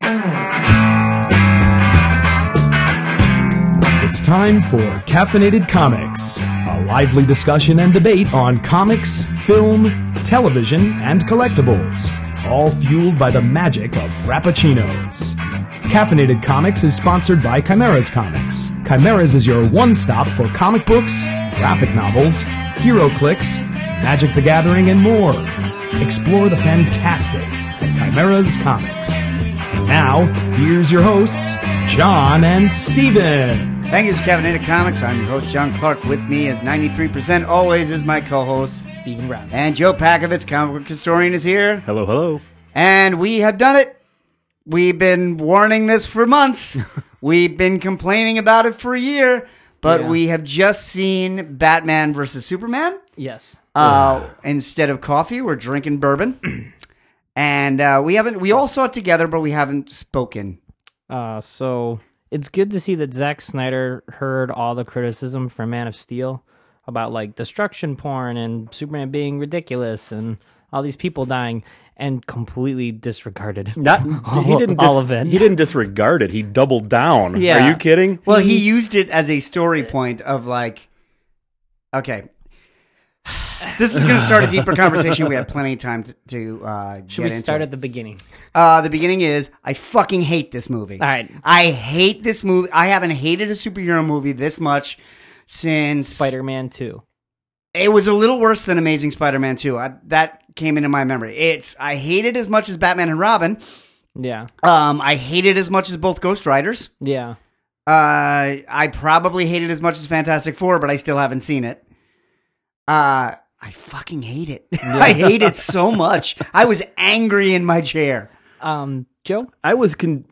It's time for Caffeinated Comics, a lively discussion and debate on comics, film, television, and collectibles, all fueled by the magic of Frappuccinos. Caffeinated Comics is sponsored by Chimera's Comics. Chimera's is your one-stop for comic books, graphic novels, HeroClix, Magic the Gathering, and more. Explore the fantastic at Chimera's Comics. Now, here's your hosts, John and Steven. Thank you, it's Caffeinated Comics. I'm your host, John Clark. With me as 93% always is my co-host, Steven Brown. And Joe Pakovitz, comic book historian, is here. Hello, hello. And we have done it. We've been warning this for months. We've been complaining about it for a year. But we have just seen Batman versus Superman. Yes. Instead of coffee, we're drinking bourbon. And we all saw it together, but we haven't spoken. So it's good to see that Zack Snyder heard all the criticism from Man of Steel about like destruction porn and Superman being ridiculous and all these people dying, and completely disregarded all of it. He didn't disregard it. He doubled down. Yeah. Are you kidding? Well, he used it as a story point of like, okay, this is going to start a deeper conversation. We have plenty of time to Should we start at the beginning? The beginning is, I fucking hate this movie. All right. I hate this movie. I haven't hated a superhero movie this much since Spider-Man 2. It was a little worse than Amazing Spider-Man 2. That came into my memory. I hate it as much as Batman and Robin. Yeah. I hate it as much as both Ghost Riders. Yeah. I probably hate it as much as Fantastic Four, but I still haven't seen it. I fucking hate it. Yeah. I hate it so much. I was angry in my chair. Joe? I was,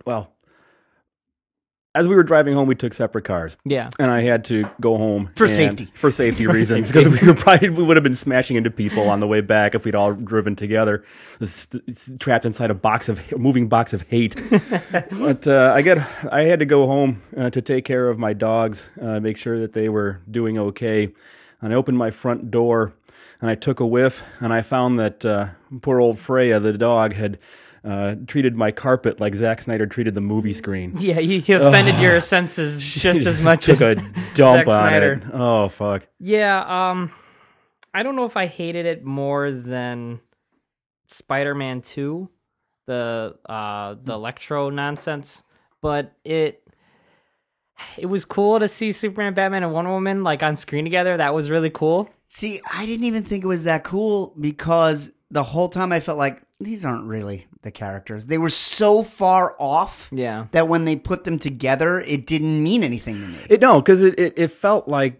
as we were driving home, we took separate cars. Yeah. And I had to go home. For safety. For safety reasons. Because we would have been smashing into people on the way back if we'd all driven together. Trapped inside a moving box of hate. But I had to go home to take care of my dogs, make sure that they were doing okay. And I opened my front door, and I took a whiff, and I found that poor old Freya, the dog, had treated my carpet like Zack Snyder treated the movie screen. Yeah, he offended your senses just as much as Zack Snyder. It. Oh, fuck. Yeah, I don't know if I hated it more than Spider-Man 2, the Electro nonsense, but it was cool to see Superman, Batman, and Wonder Woman like on screen together. That was really cool. See, I didn't even think it was that cool because the whole time I felt like these aren't really the characters. They were so far off that when they put them together, it didn't mean anything to me. Because it felt like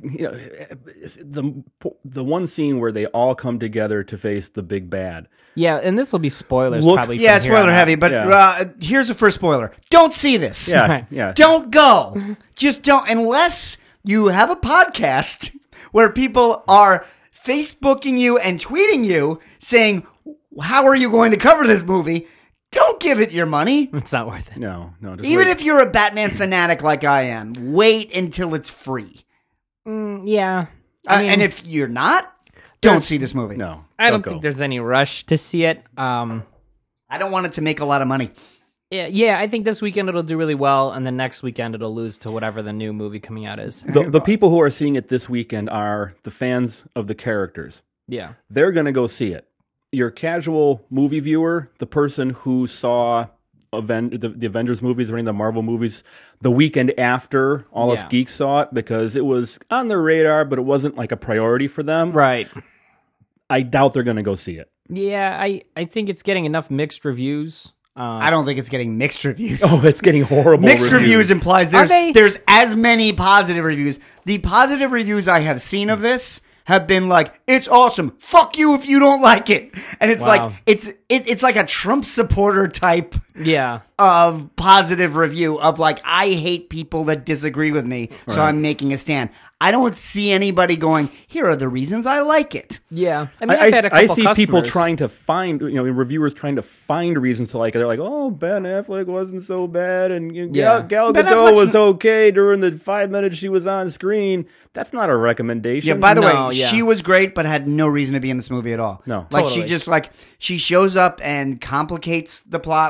the one scene where they all come together to face the big bad. Yeah, and this will be spoilers probably. Yeah, it's spoiler heavy, but here's the first spoiler. Don't see this. Yeah. Don't go. Just don't. Unless you have a podcast where people are Facebooking you and tweeting you saying, how are you going to cover this movie? Don't give it your money. It's not worth it. No. Even if you're a Batman fanatic like I am, wait until it's free. Yeah. And if you're not, don't see this movie. No. I don't think there's any rush to see it. I don't want it to make a lot of money. Yeah, I think this weekend it'll do really well, and the next weekend it'll lose to whatever the new movie coming out is. The people who are seeing it this weekend are the fans of the characters. Yeah. They're going to go see it. Your casual movie viewer, the person who saw the Avengers movies or any of the Marvel movies the weekend after all us geeks saw it, because it was on their radar, but it wasn't like a priority for them. Right. I doubt they're going to go see it. Yeah, I think it's getting enough mixed reviews. I don't think it's getting mixed reviews. Oh, it's getting horrible Mixed reviews implies there's as many positive reviews. The positive reviews I have seen of this have been like, it's awesome. Fuck you if you don't like it. And it's like it's like a Trump supporter type of positive review of like, I hate people that disagree with me, so I'm making a stand. I don't see anybody going, here are the reasons I like it. Yeah. I mean, I've had a couple I see customers. people trying to find, reviewers trying to find reasons to like it. They're like, oh, Ben Affleck wasn't so bad, and Gal Gadot was okay during the 5 minutes she was on screen. That's not a recommendation. Yeah, by the way, she was great, but had no reason to be in this movie at all. No. Like, totally. she shows up and complicates the plot. Like,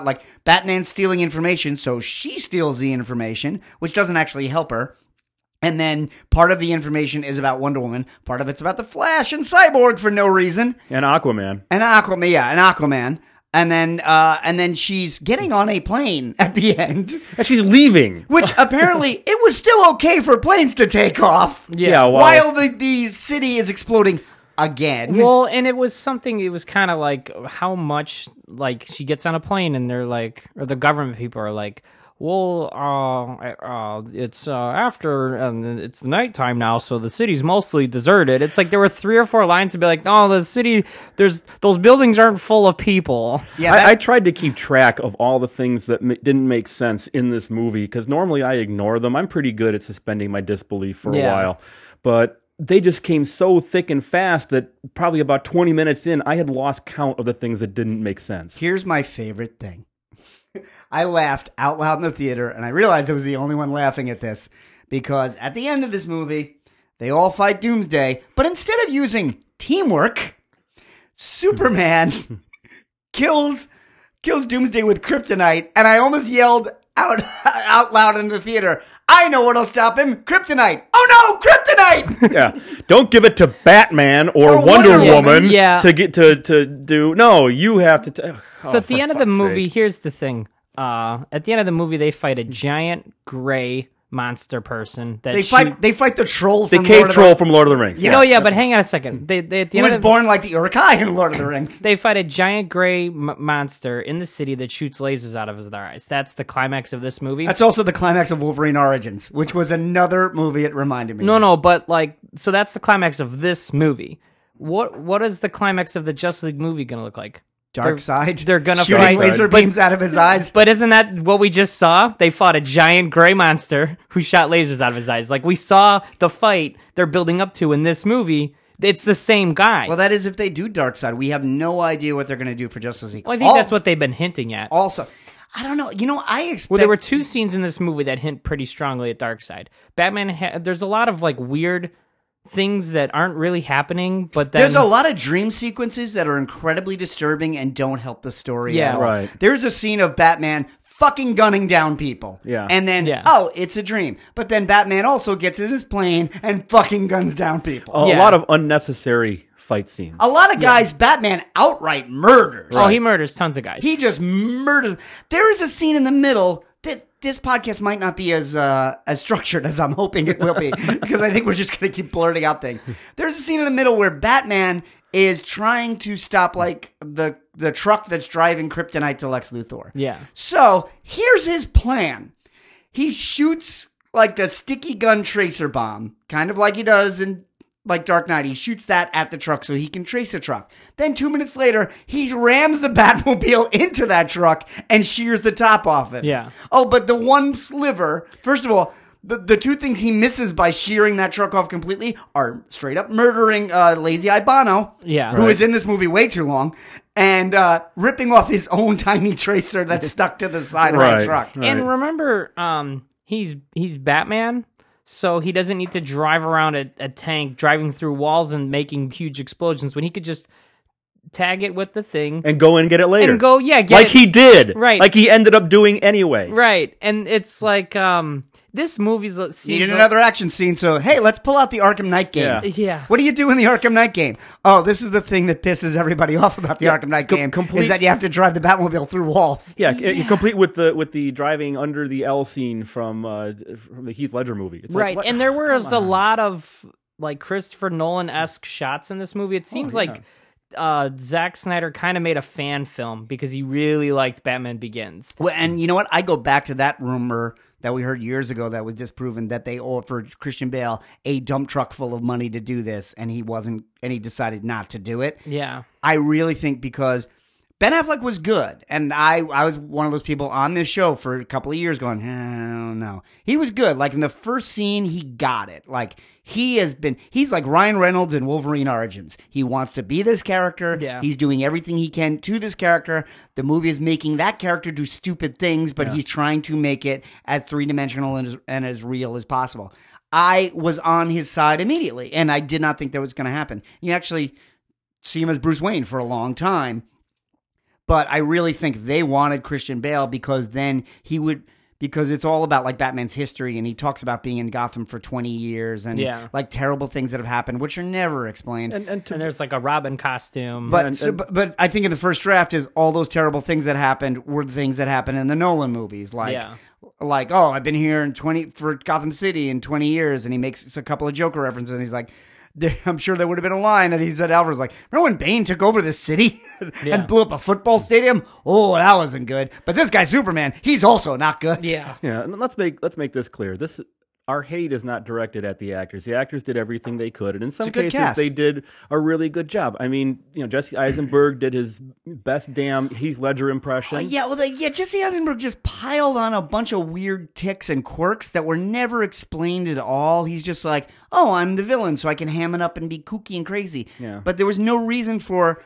Batman's stealing information, so she steals the information, which doesn't actually help her. And then part of the information is about Wonder Woman. Part of it's about the Flash and Cyborg for no reason. And Aquaman. And Aquaman. And then she's getting on a plane at the end, And she's leaving. which apparently it was still okay for planes to take off. Yeah, well, While the city is exploding again. Well, and it was something. It was kind of like how much like she gets on a plane, and they're like, or the government people are like, well, it's after and it's nighttime now, so the city's mostly deserted. It's like there were 3 or 4 lines to be like, no, the city, those buildings aren't full of people. Yeah, I tried to keep track of all the things that didn't make sense in this movie, because normally I ignore them. I'm pretty good at suspending my disbelief for a while. But they just came so thick and fast that probably about 20 minutes in, I had lost count of the things that didn't make sense. Here's my favorite thing. I laughed out loud in the theater, and I realized I was the only one laughing at this, because at the end of this movie, they all fight Doomsday, but instead of using teamwork, Superman kills Doomsday with kryptonite, and I almost yelled out loud in the theater, I know what'll stop him, kryptonite. Oh no, kryptonite! Yeah, don't give it to Batman or Or Wonder Wonder Woman Yeah. to get to do. No, you have to. So at the end of the movie, here's the thing. At the end of the movie, they fight a giant gray monster person that They fight the troll the from cave Lord of troll from Lord of the Rings. Yes. No, yeah, but hang on a second. They at the He end was of the, born like the Uruk-hai in Lord of the Rings. they fight a giant gray monster in the city that shoots lasers out of their eyes. That's the climax of this movie. That's also the climax of Wolverine Origins, which was another movie it reminded me of. No, but like, so that's the climax of this movie. What is the climax of the Justice League movie going to look like? Dark Side. They're gonna shooting fight laser beams out of his eyes. But isn't that what we just saw? They fought a giant gray monster who shot lasers out of his eyes. Like, we saw the fight they're building up to in this movie. It's the same guy. Well, that is if they do Dark Side. We have no idea what they're going to do for Justice League. Well, I think that's what they've been hinting at. Also, I don't know. You know, I expect. Well, there were 2 scenes in this movie that hint pretty strongly at Darkseid. Batman, there's a lot of like weird things that aren't really happening, but then There's a lot of dream sequences that are incredibly disturbing and don't help the story Yeah. at all. Right. There's a scene of Batman fucking gunning down people. Yeah. And then, Yeah. oh, it's a dream. But then Batman also gets in his plane and fucking guns down people. A Yeah. lot of unnecessary fight scenes. A lot of guys Batman outright murders. Oh, he murders tons of guys. He just murders. There is a scene in the middle that this podcast might not be as structured as I'm hoping it will be, because I think we're just going to keep blurting out things. There's a scene in the middle where Batman is trying to stop like the truck that's driving kryptonite to Lex Luthor. Yeah. So here's his plan. He shoots like the sticky gun tracer bomb, kind of like he does in like Dark Knight. He shoots that at the truck so he can trace the truck. Then 2 minutes later, he rams the Batmobile into that truck and shears the top off it. Yeah. Oh, but the one sliver, first of all, the 2 things he misses by shearing that truck off completely are straight up murdering Lazy Eye Bono, Yeah. who Right. is in this movie way too long, and ripping off his own tiny tracer that's stuck to the side of Right. that truck. Right. And remember, he's Batman, so he doesn't need to drive around a tank, driving through walls and making huge explosions, when he could just tag it with the thing And go and get it later. and go, yeah, get like it. he did. Right. Like he ended up doing anyway. Right, and it's like this movie's seems Needed like, another action scene, so hey, let's pull out the Arkham Knight game. Yeah. Yeah. What do you do in the Arkham Knight game? Oh, this is the thing that pisses everybody off about the Arkham Knight game, is that you have to drive the Batmobile through walls. Yeah, complete with the driving under the L scene from the Heath Ledger movie. It's like, Right, what- and there was a lot of like Christopher Nolan-esque shots in this movie. It seems like Zack Snyder kind of made a fan film because he really liked Batman Begins. Well, and you know what? I go back to that rumor that we heard years ago that was disproven, that they offered Christian Bale a dump truck full of money to do this, and he decided not to do it. Yeah. I really think because Ben Affleck was good, and I was one of those people on this show for a couple of years going, I don't know. He was good. Like in the first scene, he got it. Like he's like Ryan Reynolds in Wolverine Origins. He wants to be this character. Yeah. He's doing everything he can to this character. The movie is making that character do stupid things, but he's trying to make it as three-dimensional and as real as possible. I was on his side immediately, and I did not think that was going to happen. You actually see him as Bruce Wayne for a long time. But I really think they wanted Christian Bale because then he would. Because it's all about like Batman's history, and he talks about being in Gotham for 20 years and like terrible things that have happened, which are never explained. And there's like a Robin costume. But but I think in the first draft is all those terrible things that happened were the things that happened in the Nolan movies, like oh, I've been here for Gotham City in 20 years, and he makes a couple of Joker references, and he's like. I'm sure there would have been a line that he said, Alfred's like, remember when Bane took over this city and blew up a football stadium? Oh, that wasn't good. But this guy, Superman, he's also not good. Yeah. Yeah, and let's make this clear. Our hate is not directed at the actors. The actors did everything they could, and in some cases cast. they did a really good job. I mean, Jesse Eisenberg did his best damn Heath Ledger impression. Jesse Eisenberg just piled on a bunch of weird tics and quirks that were never explained at all. He's just like, oh, I'm the villain, so I can ham it up and be kooky and crazy. Yeah. But there was no reason for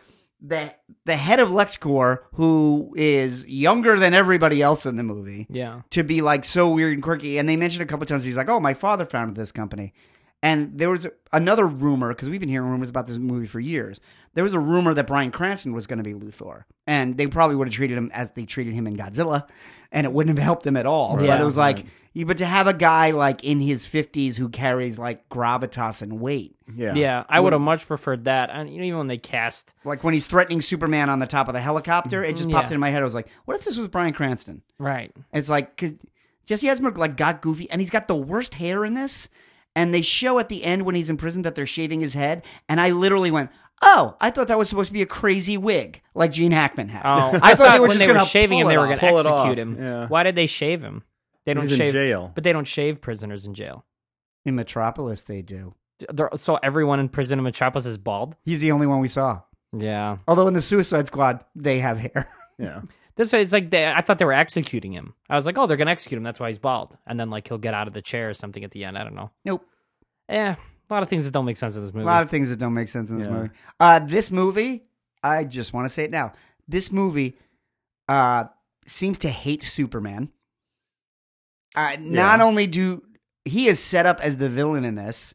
the head of LexCorp, who is younger than everybody else in the movie, to be like so weird and quirky. And they mentioned a couple of times, he's like, oh, my father founded this company. And there was another rumor, because we've been hearing rumors about this movie for years. There was a rumor that Bryan Cranston was going to be Luthor. And they probably would have treated him as they treated him in Godzilla, and it wouldn't have helped him at all. Right. But it was like, but to have a guy like in his 50s who carries like gravitas and weight. Yeah, I would have much preferred that. And even when they cast, like when he's threatening Superman on the top of the helicopter, it just popped into my head. I was like, what if this was Bryan Cranston? Right. It's like, 'cause Jesse Eisenberg like got goofy, and he's got the worst hair in this. And they show at the end when he's in prison that they're shaving his head, and I literally went, "Oh, I thought that was supposed to be a crazy wig like Gene Hackman had." Oh, I thought they were when just they going were to shaving him, they were going to Pull it off. execute him. Yeah. Why did they shave him? They don't He's shave in jail, but they don't shave prisoners in jail. In Metropolis, they do. So everyone in prison in Metropolis is bald. He's the only one we saw. Yeah. Although in the Suicide Squad, they have hair. Yeah. This way, it's like I thought they were executing him. I was like, oh, they're going to execute him. That's why he's bald. And then like he'll get out of the chair or something at the end. I don't know. Nope. Yeah. A lot of things that don't make sense in this movie. A lot of things that don't make sense in this movie. This movie, I just want to say it now. This movie seems to hate Superman. Not only he is set up as the villain in this,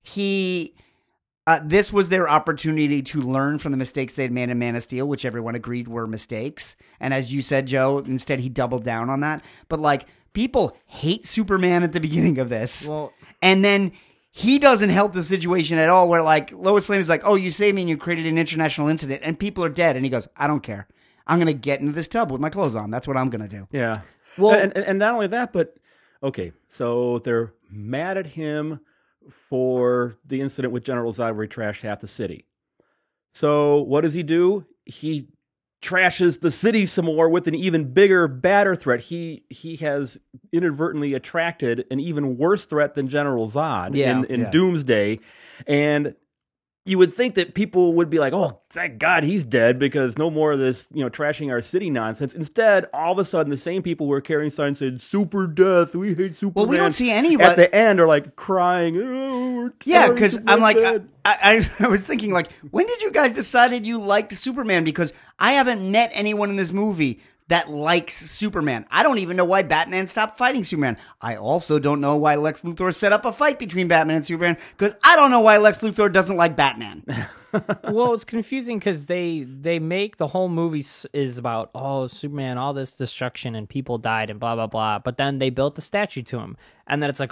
this was their opportunity to learn from the mistakes they'd made in Man of Steel, which everyone agreed were mistakes. And as you said, Joe, instead he doubled down on that. But like, people hate Superman at the beginning of this. Well, and then he doesn't help the situation at all, where like Lois Lane is like, oh, you saved me and you created an international incident and people are dead. And he goes, I don't care. I'm going to get into this tub with my clothes on. That's what I'm going to do. Yeah. Well, and not only that, but okay, so they're mad at him for the incident with General Zod where he trashed half the city. So what does he do? He trashes the city some more with an even bigger, badder threat. He has inadvertently attracted an even worse threat than General Zod in Doomsday. And you would think that people would be like, oh, thank God he's dead, because no more of this, trashing our city nonsense. Instead, all of a sudden, the same people who are carrying signs saying, super death, we hate Superman. Well, we don't see any at the end are like crying. Oh, because I'm like, I was thinking, like, when did you guys decide you liked Superman? Because I haven't met anyone in this movie that likes Superman. I don't even know why Batman stopped fighting Superman. I also don't know why Lex Luthor set up a fight between Batman and Superman, because I don't know why Lex Luthor doesn't like Batman. Well, it's confusing because they make the whole movie is about, oh, Superman, all this destruction and people died and blah, blah, blah. But then they built the statue to him. And then it's like,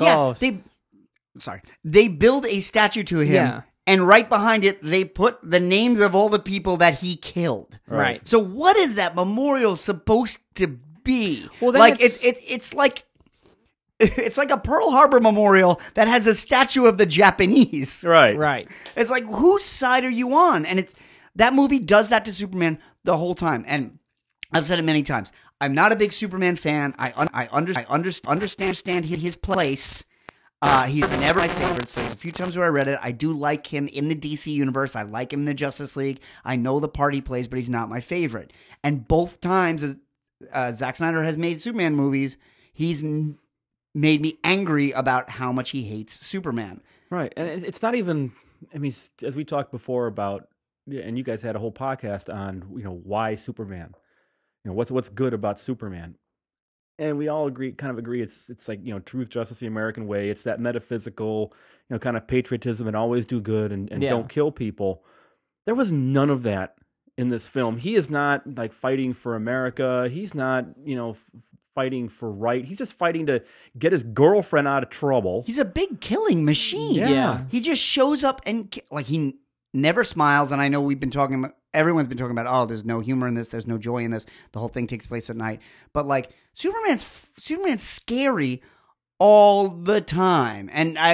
they build a statue to him. Yeah. And right behind it, they put the names of all the people that he killed. Right. So what is that memorial supposed to be? Well, then like it's like a Pearl Harbor memorial that has a statue of the Japanese. Right. Right. It's like, whose side are you on? And that movie does that to Superman the whole time. And I've said it many times. I'm not a big Superman fan. I understand his place. He's never my favorite, so a few times where I read it, I do like him in the DC universe. I like him in the Justice League. I know the part he plays, but he's not my favorite. And both times as Zack Snyder has made Superman movies, he's made me angry about how much he hates Superman. Right, and it's not even, I mean, as we talked before about, and you guys had a whole podcast on, why Superman? What's good about Superman? And we all kind of agree it's like, truth, justice, the American way. It's that metaphysical, kind of patriotism and always do good and don't kill people. There was none of that in this film. He is not like fighting for America. He's not, fighting for right. He's just fighting to get his girlfriend out of trouble. He's a big killing machine. Yeah. He just shows up and he never smiles. And I know everyone's been talking about, oh, there's no humor in this. There's no joy in this. The whole thing takes place at night. But like Superman's scary all the time.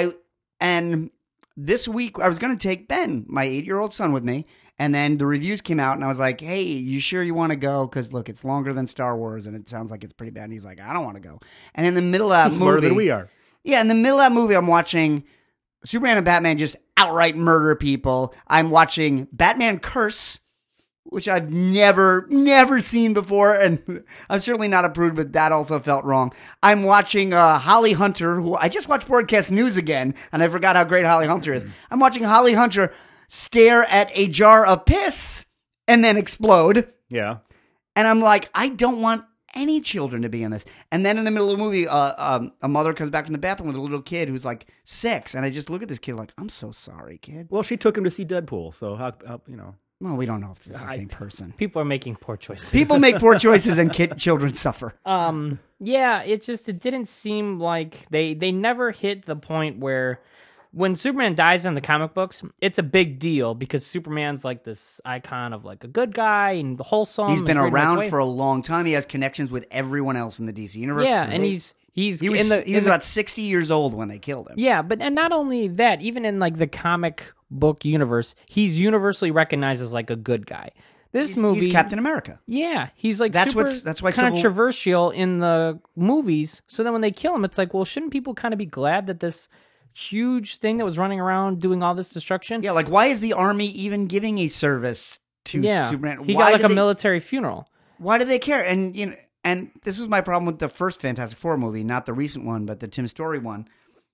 And this week I was going to take Ben, my 8-year-old son, with me. And then the reviews came out, and I was like, hey, you sure you want to go? Because, look, it's longer than Star Wars, and it sounds like it's pretty bad. And he's like, I don't want to go. And in the middle of that He's movie... smarter than we are. Yeah, in the middle of that movie, I'm watching Superman and Batman just outright murder people. I'm watching Batman curse, which I've never seen before, and I'm certainly not approved, but that also felt wrong. I'm watching Holly Hunter, who I just watched Broadcast News again, and I forgot how great Holly Hunter is. I'm watching Holly Hunter stare at a jar of piss and then explode. Yeah. And I'm like, I don't want any children to be in this. And then in the middle of the movie, a mother comes back from the bathroom with a little kid who's like 6. And I just look at this kid like, I'm so sorry, kid. Well, she took him to see Deadpool, so how Well, we don't know if this is the same person. People are making poor choices. People make poor choices and children suffer. Yeah, it didn't seem like they never hit the point where when Superman dies in the comic books, it's a big deal because Superman's like this icon of like a good guy and wholesome. He's been and around for a long time. He has connections with everyone else in the DC universe. Yeah, and he was about 60 years old when they killed him. Yeah, and not only that, even in like the comic book universe, he's universally recognized as like a good guy. This movie, he's Captain America. Yeah, he's like that's why controversial in the movies. So then when they kill him, it's like, well, shouldn't people kind of be glad that this huge thing that was running around doing all this destruction? Yeah, like why is the army even giving a service to Superman? He got like a military funeral. Why do they care? And and this was my problem with the first Fantastic Four movie, not the recent one, but the Tim Story one.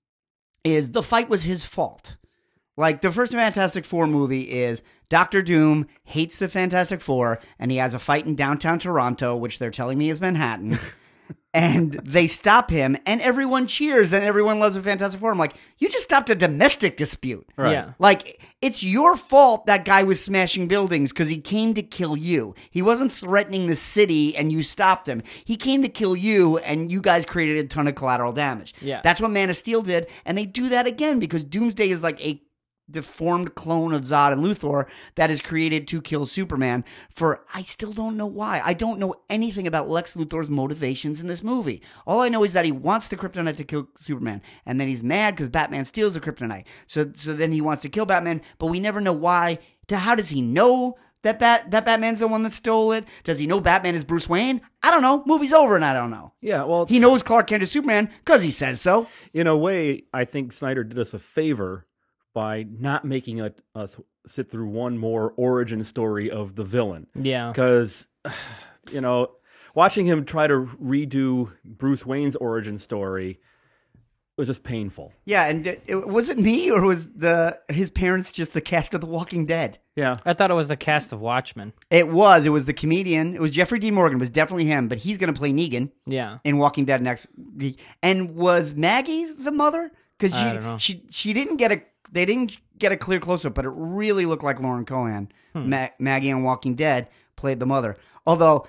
Is the fight was his fault? Like the first Fantastic Four movie is Doctor Doom hates the Fantastic Four, and he has a fight in downtown Toronto, which they're telling me is Manhattan. And they stop him, and everyone cheers, and everyone loves the Fantastic Four. I'm like, you just stopped a domestic dispute. Right. Yeah. Like, it's your fault that guy was smashing buildings because he came to kill you. He wasn't threatening the city, and you stopped him. He came to kill you, and you guys created a ton of collateral damage. Yeah. That's what Man of Steel did, and they do that again because Doomsday is like a deformed clone of Zod and Luthor that is created to kill Superman for I still don't know why. I don't know anything about Lex Luthor's motivations in this movie. All I know is that he wants the kryptonite to kill Superman, and then he's mad because Batman steals the kryptonite. So then he wants to kill Batman, but we never know why. How does he know that Batman's the one that stole it? Does he know Batman is Bruce Wayne? I don't know. Movie's over and I don't know. Yeah, well, he knows Clark Kent is Superman because he says so. In a way, I think Snyder did us a favor by not making us sit through one more origin story of the villain. Yeah. Because, watching him try to redo Bruce Wayne's origin story was just painful. Yeah, and was it me or was his parents just the cast of The Walking Dead? Yeah. I thought it was the cast of Watchmen. It was the comedian. It was Jeffrey Dean Morgan. It was definitely him, but he's going to play Negan. Yeah. In Walking Dead next week. And was Maggie the mother? Because I don't know. She didn't get they didn't get a clear close-up, but it really looked like Lauren Cohan. Maggie on Walking Dead played the mother. Although,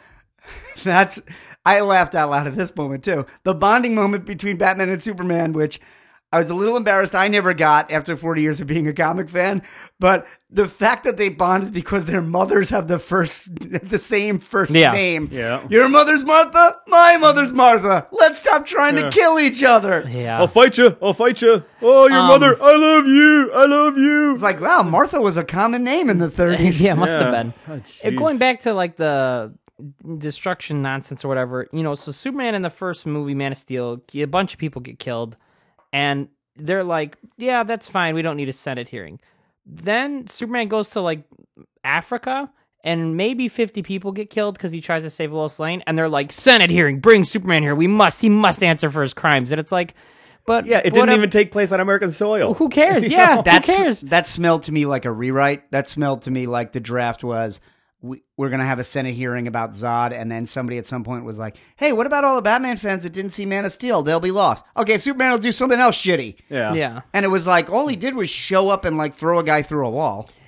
I laughed out loud at this moment, too. The bonding moment between Batman and Superman, which I was a little embarrassed I never got after 40 years of being a comic fan. But the fact that they bond is because their mothers have the same first name. Yeah. Your mother's Martha, my mother's Martha. Let's stop trying to kill each other. Yeah. I'll fight you. Oh, your mother. I love you. It's like, wow, Martha was a common name in the 30s. Yeah, it must have been. Oh, jeez. Going back to like the destruction nonsense or whatever, so Superman in the first movie, Man of Steel, a bunch of people get killed, and they're like, yeah, that's fine, we don't need a Senate hearing. Then Superman goes to like Africa, and maybe 50 people get killed because he tries to save Lois Lane, and they're like, Senate hearing, bring Superman here, he must answer for his crimes. And it's like, but yeah, it didn't even take place on American soil. Who cares? Yeah, who cares? That smelled to me like a rewrite. That smelled to me like the draft was, we're going to have a Senate hearing about Zod, and then somebody at some point was like, hey, what about all the Batman fans that didn't see Man of Steel? They'll be lost. Okay, Superman will do something else shitty. Yeah. Yeah. And it was like, all he did was show up and like throw a guy through a wall.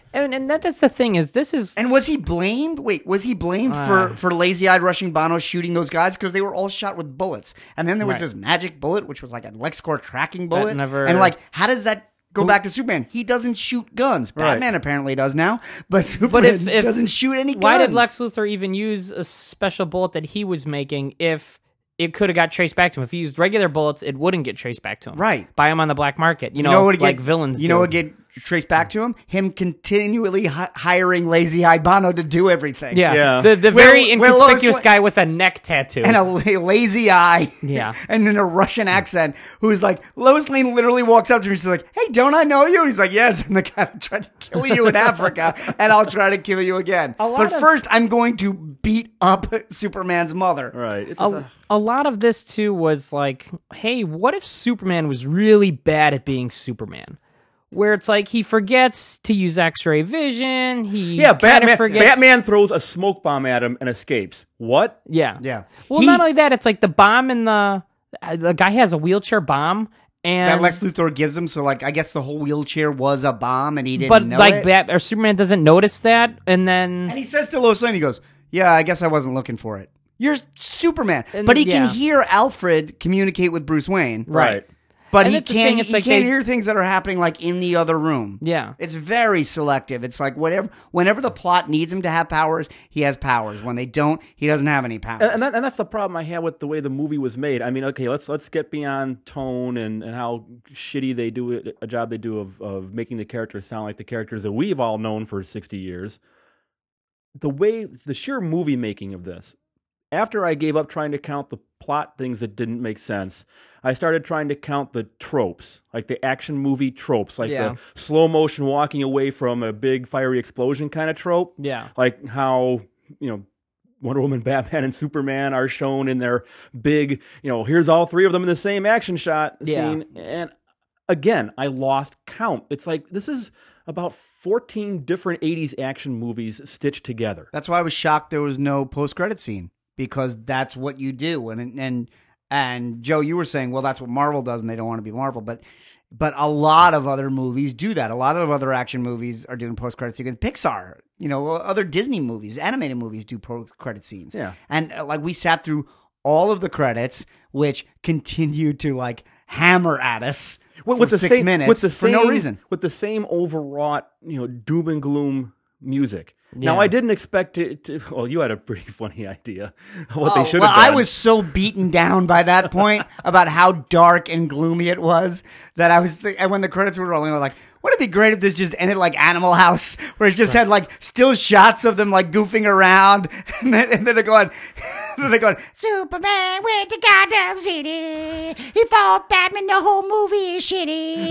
And that's the thing is this is And was he blamed? Wait, was he blamed for lazy-eyed rushing Bono shooting those guys because they were all shot with bullets? And then there was Right. this magic bullet, which was like a LexCorp tracking bullet. never- And like, how does that go back to Superman? He doesn't shoot guns. Right. Batman apparently does now, but Superman if doesn't shoot any guns. why did Lex Luthor even use a special bullet that he was making if it could have got traced back to him? If he used regular bullets, it wouldn't get traced back to him. Right. Buy them on the black market. You You know know, what would like get, villains You know do. what get traced back to him? Him continually hiring lazy-eyed Bono to do everything. Yeah. Yeah. The Well- very well, inconspicuous Lois- guy with a neck tattoo. And a lazy eye. Yeah. And in a Russian accent, who's like, Lois Lane literally walks up to me. She's like, hey, don't I know you? And he's like, yes, I'm the guy that tried to kill you in Africa, and I'll try to kill you again. lot But of- first, I'm going to beat up Superman's mother. Right. It's a lot of this too was like, hey, what if Superman was really bad at being Superman? Where it's like he forgets to use X-ray vision. He kind Batman. of forgets. Batman throws a smoke bomb at him and escapes. What? Yeah. Yeah. Well, He- not only that, it's like the bomb in the guy has a wheelchair bomb, and That Lex Luthor gives him, so like I guess the whole wheelchair was a bomb, and he didn't but know like it. or Superman doesn't notice that, and then And he says to Lois Lane, he goes, yeah, I guess I wasn't looking for it. You're Superman. And- But he yeah. can hear Alfred communicate with Bruce Wayne. right. But And he that's the can't, thing, it's he like can't they- hear things that are happening like in the other room. Yeah. It's very selective. It's like whenever the plot needs him to have powers, he has powers. When they don't, he doesn't have any powers. And that's the problem I have with the way the movie was made. I mean, okay, let's get beyond tone and how shitty they do a job they do of making the characters sound like the characters that we've all known for 60 years. The sheer movie making of this, after I gave up trying to count the plot things that didn't make sense, I started trying to count the tropes, like the action movie tropes, like Yeah. the slow motion walking away from a big fiery explosion kind of trope. Yeah. Like how, Wonder Woman, Batman, and Superman are shown in their big, here's all three of them in the same action shot scene. And again, I lost count. It's like, this is about 14 different 80s action movies stitched together. That's why I was shocked there was no post-credit scene, because that's what you do. And Joe, you were saying, well, that's what Marvel does, and they don't want to be Marvel, but a lot of other movies do that. A lot of other action movies are doing post-credit scenes. Pixar, other Disney movies, animated movies do post-credit scenes. Yeah. And like we sat through all of the credits, which continued to like hammer at us With for 6 minutes for no reason. With the same overwrought, doom and gloom music. Now, Yeah. I didn't expect it to. Well, you had a pretty funny idea of what they should well, have done. I was so beaten down by that point about how dark and gloomy it was that I was, and when the credits were rolling, I was like, wouldn't it be great if this just ended like Animal House, where it just had like still shots of them like goofing around, and then they're going, Superman went to Gotham City. He fought Batman. The whole movie is shitty.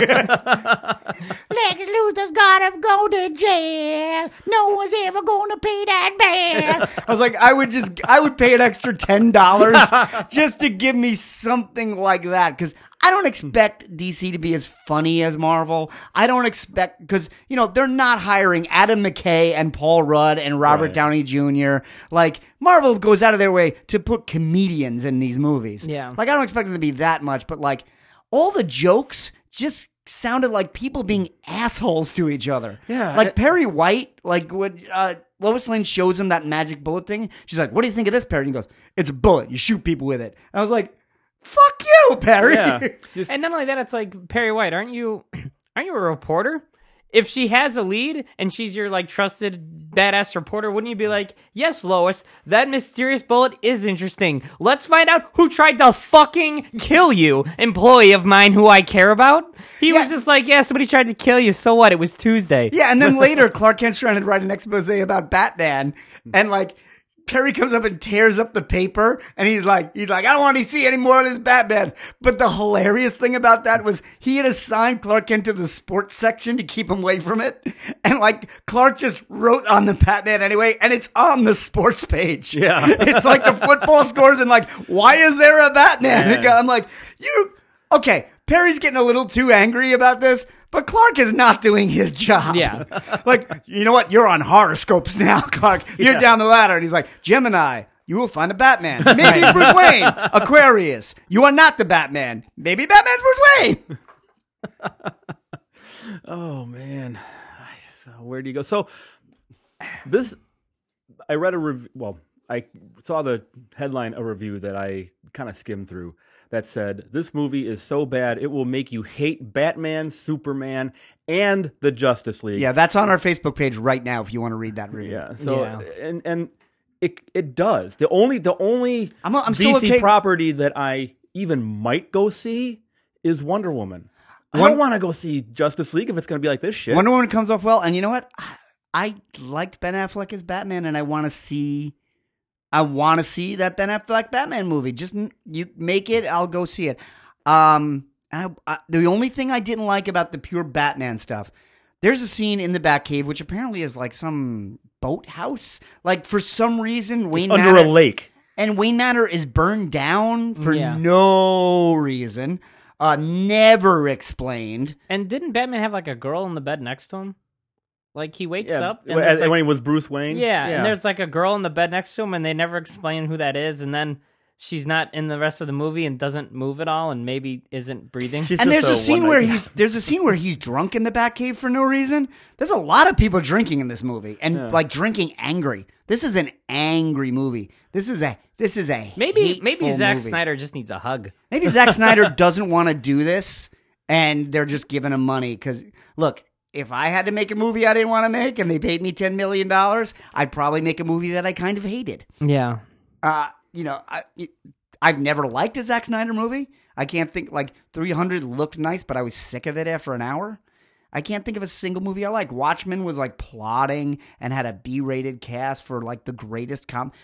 Lex Luthor's got him go to jail. No one's ever going to pay that bail. I was like, I would pay an extra $10 just to give me something like that, because I don't expect DC to be as funny as Marvel. I don't expect, because, they're not hiring Adam McKay and Paul Rudd and Robert Right. Downey Jr. Like, Marvel goes out of their way to put comedians in these movies. Yeah. Like, I don't expect them to be that much, but like, all the jokes just sounded like people being assholes to each other. Yeah, Like Perry White, like when Lois Lane shows him that magic bullet thing, she's like, what do you think of this, Perry? And he goes, it's a bullet. You shoot people with it. And I was like, fuck you, Perry. Yeah. Just- And not only that, it's like, Perry White, aren't you a reporter? If she has a lead and she's your like trusted badass reporter, wouldn't you be like, yes, Lois, that mysterious bullet is interesting. Let's find out who tried to fucking kill you, employee of mine who I care about. He was just like, yeah, somebody tried to kill you. So what? It was Tuesday. Yeah, and then later, Clark Kent's trying to write an expose about Batman, and like, Perry comes up and tears up the paper, and he's like, I don't want to see any more of this Batman. But the hilarious thing about that was he had assigned Clark Kent to the sports section to keep him away from it, and like Clark just wrote on the Batman anyway, and it's on the sports page. Yeah. It's like the football scores, and like, why is there a Batman? Yeah. I'm like, okay, Perry's getting a little too angry about this. But Clark is not doing his job. Yeah. Like, you know what? You're on horoscopes now, Clark. You're down the ladder. And he's like, Gemini, you will find a Batman. Maybe it's Bruce Wayne. Aquarius, you are not the Batman. Maybe Batman's Bruce Wayne. oh, man. where do you go? So this, I read a review. Well, I saw the headline, a review that I kind of skimmed through that said, this movie is so bad it will make you hate Batman, Superman, and the Justice League. Yeah, that's on our Facebook page right now if you want to read that review. Yeah. So and it does. The only I'm still DC okay. property that I even might go see is Wonder Woman. I don't want to go see Justice League if it's going to be like this shit. Wonder Woman comes off well, and you know what? I liked Ben Affleck as Batman, and I want to see that Ben Affleck Batman movie. Just you make it, I'll go see it. The only thing I didn't like about the pure Batman stuff, there's a scene in the Batcave, which apparently is like some boathouse. Like for some reason, Wayne under Manor, a lake, and Wayne Manor is burned down for no reason. Never explained. And didn't Batman have like a girl in the bed next to him? Like he wakes up and when he was Bruce Wayne. Yeah, and there's like a girl in the bed next to him, and they never explain who that is. And then she's not in the rest of the movie and doesn't move at all, and maybe isn't breathing. And there's a scene where he's drunk in the Batcave for no reason. There's a lot of people drinking in this movie, and like drinking angry. This is an angry movie. This is a maybe Zack movie. Snyder just needs a hug. Maybe Zack Snyder doesn't want to do this, and they're just giving him money. Because look, if I had to make a movie I didn't want to make, and they paid me $10 million, I'd probably make a movie that I kind of hated. Yeah. I've never liked a Zack Snyder movie. I can't think, like 300 looked nice, but I was sick of it after an hour. I can't think of a single movie I like. Watchmen was like plotting and had a B-rated cast for like the greatest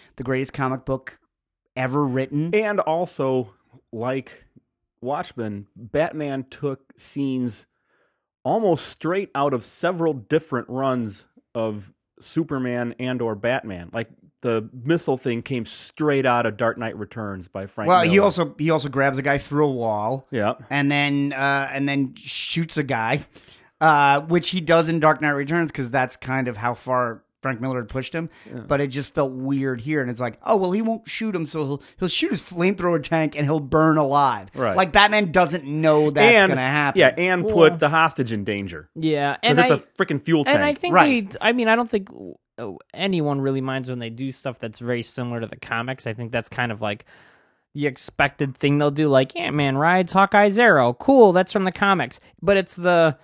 comic book ever written. And also, like Watchmen, Batman took scenes almost straight out of several different runs of Superman and or Batman. Like the missile thing came straight out of Dark Knight Returns by Frank Miller. he also grabs a guy through a wall. Yeah. And then shoots a guy, which he does in Dark Knight Returns because that's kind of how far Frank Miller had pushed him. Yeah. But it just felt weird here, and it's like, oh well, he won't shoot him, so he'll shoot his flamethrower tank and he'll burn alive. Right. Like Batman doesn't know that's going to happen. Yeah, and put the hostage in danger. Yeah, and it's a freaking fuel tank. And I think I don't think anyone really minds when they do stuff that's very similar to the comics. I think that's kind of like the expected thing they'll do. Like Ant-Man rides Hawkeye's arrow. Cool, that's from the comics. But it's the...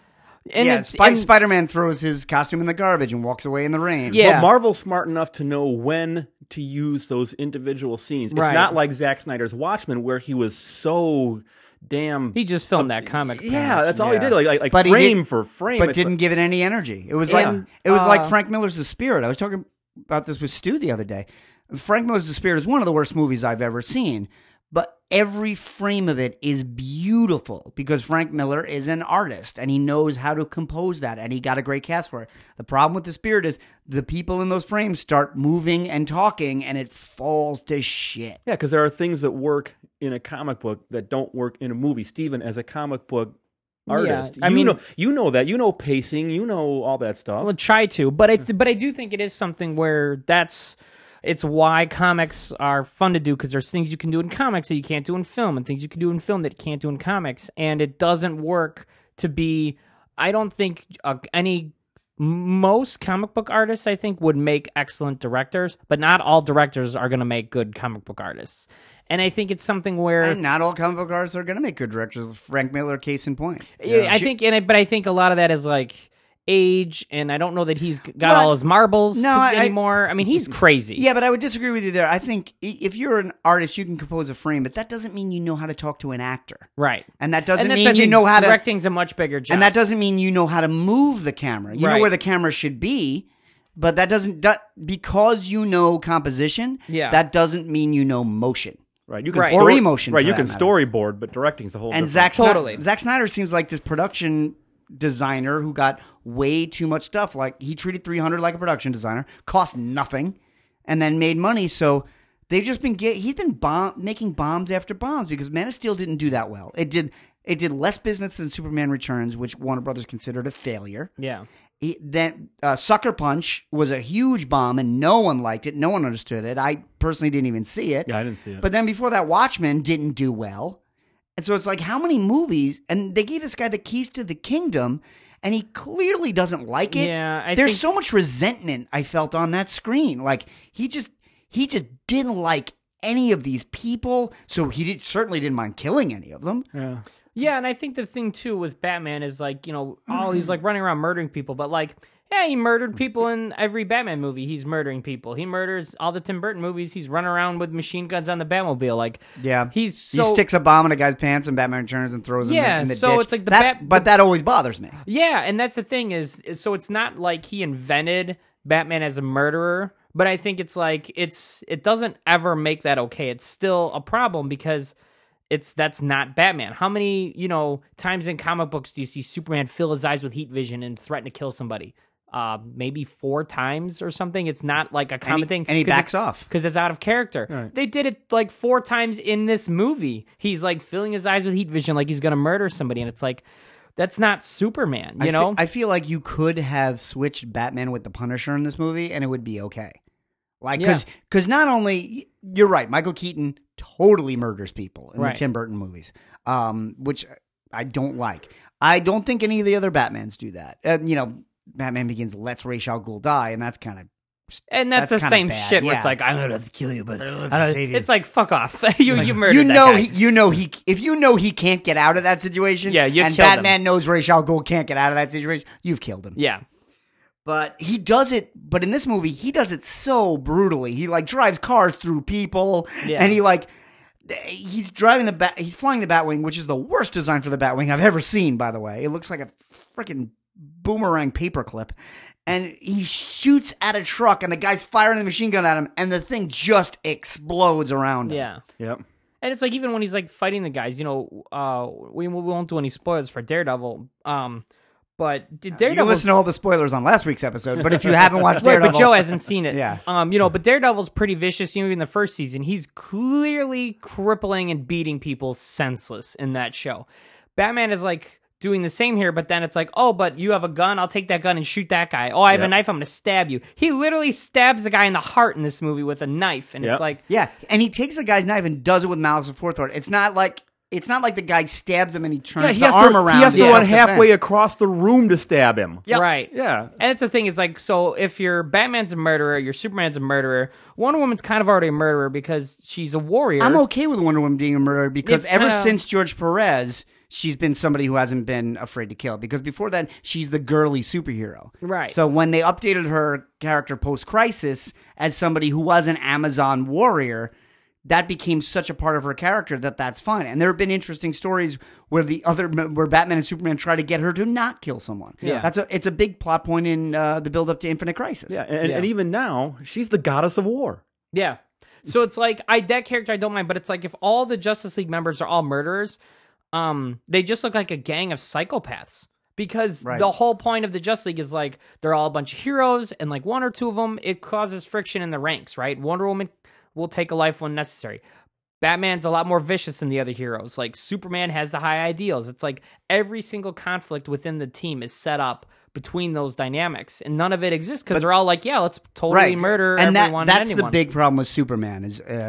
Spider-Man throws his costume in the garbage and walks away in the rain. Yeah. But Marvel's smart enough to know when to use those individual scenes. It's not like Zack Snyder's Watchmen, where he was so damn... He just filmed that comic. Yeah, that's all he did. Like frame for frame. But didn't give it any energy. It was like Frank Miller's The Spirit. I was talking about this with Stu the other day. Frank Miller's The Spirit is one of the worst movies I've ever seen. But every frame of it is beautiful because Frank Miller is an artist and he knows how to compose that, and he got a great cast for it. The problem with The Spirit is the people in those frames start moving and talking and it falls to shit. Yeah, because there are things that work in a comic book that don't work in a movie. Steven, as a comic book artist, you know that. You know pacing, you know all that stuff. Well, try to, but I do think it is something where it's why comics are fun to do, because there's things you can do in comics that you can't do in film, and things you can do in film that you can't do in comics. And it doesn't work to be, I don't think most comic book artists, I think, would make excellent directors, but not all directors are going to make good comic book artists. And I think it's something where... And not all comic book artists are going to make good directors. Frank Miller, case in point. Yeah. I think a lot of that is like age, and I don't know that he's got all his marbles anymore. I mean, he's crazy. Yeah, but I would disagree with you there. I think if you're an artist, you can compose a frame, but that doesn't mean you know how to talk to an actor. Right. And that doesn't mean you know how to... Directing's a much bigger job. And that doesn't mean you know how to move the camera. You know where the camera should be, but that doesn't... Because you know composition, that doesn't mean you know motion. Right, you can or emotion. Right, you can storyboard, but directing's a whole different... And Zack Snyder seems like this production designer who got way too much stuff. Like, he treated 300 like a production designer, cost nothing, and then made money. So they've just been he's been making bombs after bombs because Man of Steel didn't do that well. It did less business than Superman Returns, which Warner Brothers considered a failure. Yeah. Then Sucker Punch was a huge bomb, and no one liked it. No one understood it. I personally didn't even see it. Yeah, I didn't see it. But then before that, Watchmen didn't do well. And so it's like, how many movies? And they gave this guy the keys to the kingdom, and he clearly doesn't like it. Yeah, there's think- so much resentment I felt on that screen. Like he just didn't like any of these people, so he certainly didn't mind killing any of them. Yeah. Yeah, and I think the thing too with Batman is like, he's like running around murdering people, but like, yeah, he murdered people in every Batman movie. He's murdering people. He murders all the Tim Burton movies. He's running around with machine guns on the Batmobile. Like, Yeah, he he sticks a bomb in a guy's pants, and Batman turns and throws him in the so ditch. it's like but that always bothers me. Yeah, and that's the thing is so it's not like he invented Batman as a murderer, but I think it's like it doesn't ever make that okay. It's still a problem because that's not Batman. How many, times in comic books do you see Superman fill his eyes with heat vision and threaten to kill somebody? Maybe 4 times or something. It's not like a common thing. And he backs off. Because it's out of character. Right. They did it like 4 times in this movie. He's like filling his eyes with heat vision like he's going to murder somebody. And it's like, that's not Superman, you know? I feel like you could have switched Batman with the Punisher in this movie, and it would be okay. Like, because not only, you're right, Michael Keaton totally murders people in the Tim Burton movies, which I don't like. I don't think any of the other Batmans do that. Batman Begins lets Ra's al Ghul die, and that's kind of... And that's the same bad, shit where it's like, I'm gonna have to kill you, but it's like, fuck off. you murdered that guy. If you know he can't get out of that situation, Yeah, you and killed Batman him. knows Ra's al Ghul can't get out of that situation, you've killed him. Yeah. But he does it. But in this movie, he does it so brutally. He like drives cars through people, and he's driving he's flying the Batwing, which is the worst design for the Batwing I've ever seen. By the way, it looks like a freaking boomerang paperclip, and he shoots at a truck, and the guy's firing the machine gun at him, and the thing just explodes around him. Yeah. Yep. And it's like, even when he's like fighting the guys, we won't do any spoilers for Daredevil. But Daredevil. You can listen to all the spoilers on last week's episode, but if you haven't watched Right, Daredevil, but Joe hasn't seen it. Yeah. But Daredevil's pretty vicious. In the first season, he's clearly crippling and beating people senseless in that show. Batman is like doing the same here, but then it's like, oh, but you have a gun, I'll take that gun and shoot that guy. Oh, I have a knife, I'm going to stab you. He literally stabs the guy in the heart in this movie with a knife, and it's like... Yeah, and he takes the guy's knife and does it with malice aforethought. It's not like the guy stabs him and he turns the arm around. He has to in run self-defense. halfway across the room to stab him. Yep. Right. Yeah. And it's the thing is like, so if your Batman's a murderer, your Superman's a murderer, Wonder Woman's kind of already a murderer because she's a warrior. I'm okay with Wonder Woman being a murderer because It's ever kinda- since George Perez, she's been somebody who hasn't been afraid to kill. Because before that, she's the girly superhero. Right. So when they updated her character post-Crisis as somebody who was an Amazon warrior, that became such a part of her character that's fine. And there have been interesting stories where where Batman and Superman try to get her to not kill someone. Yeah. It's a big plot point in the build up to Infinite Crisis. Yeah. And even now, she's the goddess of war. Yeah. So it's like, that character I don't mind, but it's like if all the Justice League members are all murderers, they just look like a gang of psychopaths. Because the whole point of the Justice League is like, they're all a bunch of heroes, and like 1 or 2 of them, it causes friction in the ranks, right? Wonder Woman will take a life when necessary. Batman's a lot more vicious than the other heroes. Like, Superman has the high ideals. It's like every single conflict within the team is set up between those dynamics, and none of it exists because they're all like, yeah, let's totally murder everyone that's and anyone. the big problem with Superman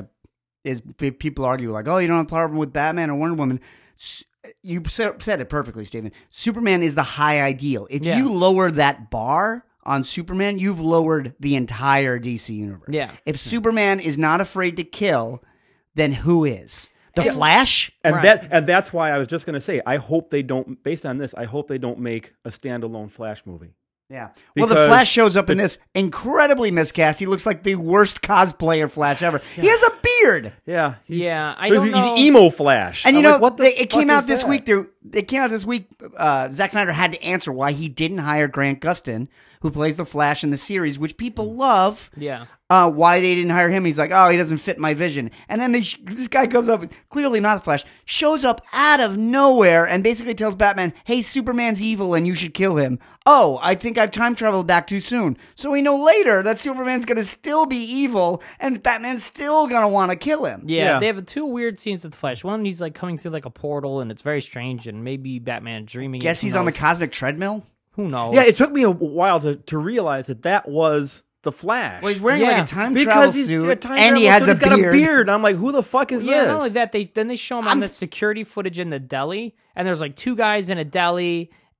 is people argue like, oh, you don't have a problem with Batman or Wonder Woman. You said it perfectly, Stephen. Superman is the high ideal. If you lower that bar on Superman, you've lowered the entire DC universe. Yeah. If Superman is not afraid to kill, then who is? The Flash? And Right. that's why I was just going to say, I hope they don't, based on this, I hope they don't make a standalone Flash movie. Yeah. Well, the Because Flash shows up in this incredibly miscast. He looks like the worst cosplayer Flash ever. He has a beard. Yeah. I don't know. He's emo Flash. And I'm like, what the it came fuck out is this that? week. It came out this week. Zack Snyder had to answer why he didn't hire Grant Gustin, who plays the Flash in the series, which people love. Yeah. Why they didn't hire him? He's like, oh, he doesn't fit my vision. And then this guy comes up, clearly not the Flash, shows up out of nowhere and basically tells Batman, "Hey, Superman's evil and you should kill him." Oh, I think I've time traveled back too soon. So we know later that Superman's going to still be evil and Batman's still going to want to kill him. Yeah, Yeah. they have 2 weird scenes with the Flash. One, he's like coming through like a portal, and it's very strange, and maybe Batman dreaming. Guess who he's on the knows? cosmic treadmill. Who knows? Yeah, it took me a while to realize that was the Flash. Well, he's wearing Yeah. like a time because travel he's suit a time and he travel has suit, a he's beard. got a beard. I'm like, who the fuck is Yeah, this? not only that, then they show him on the security footage in the deli, and there's like 2 guys in a deli,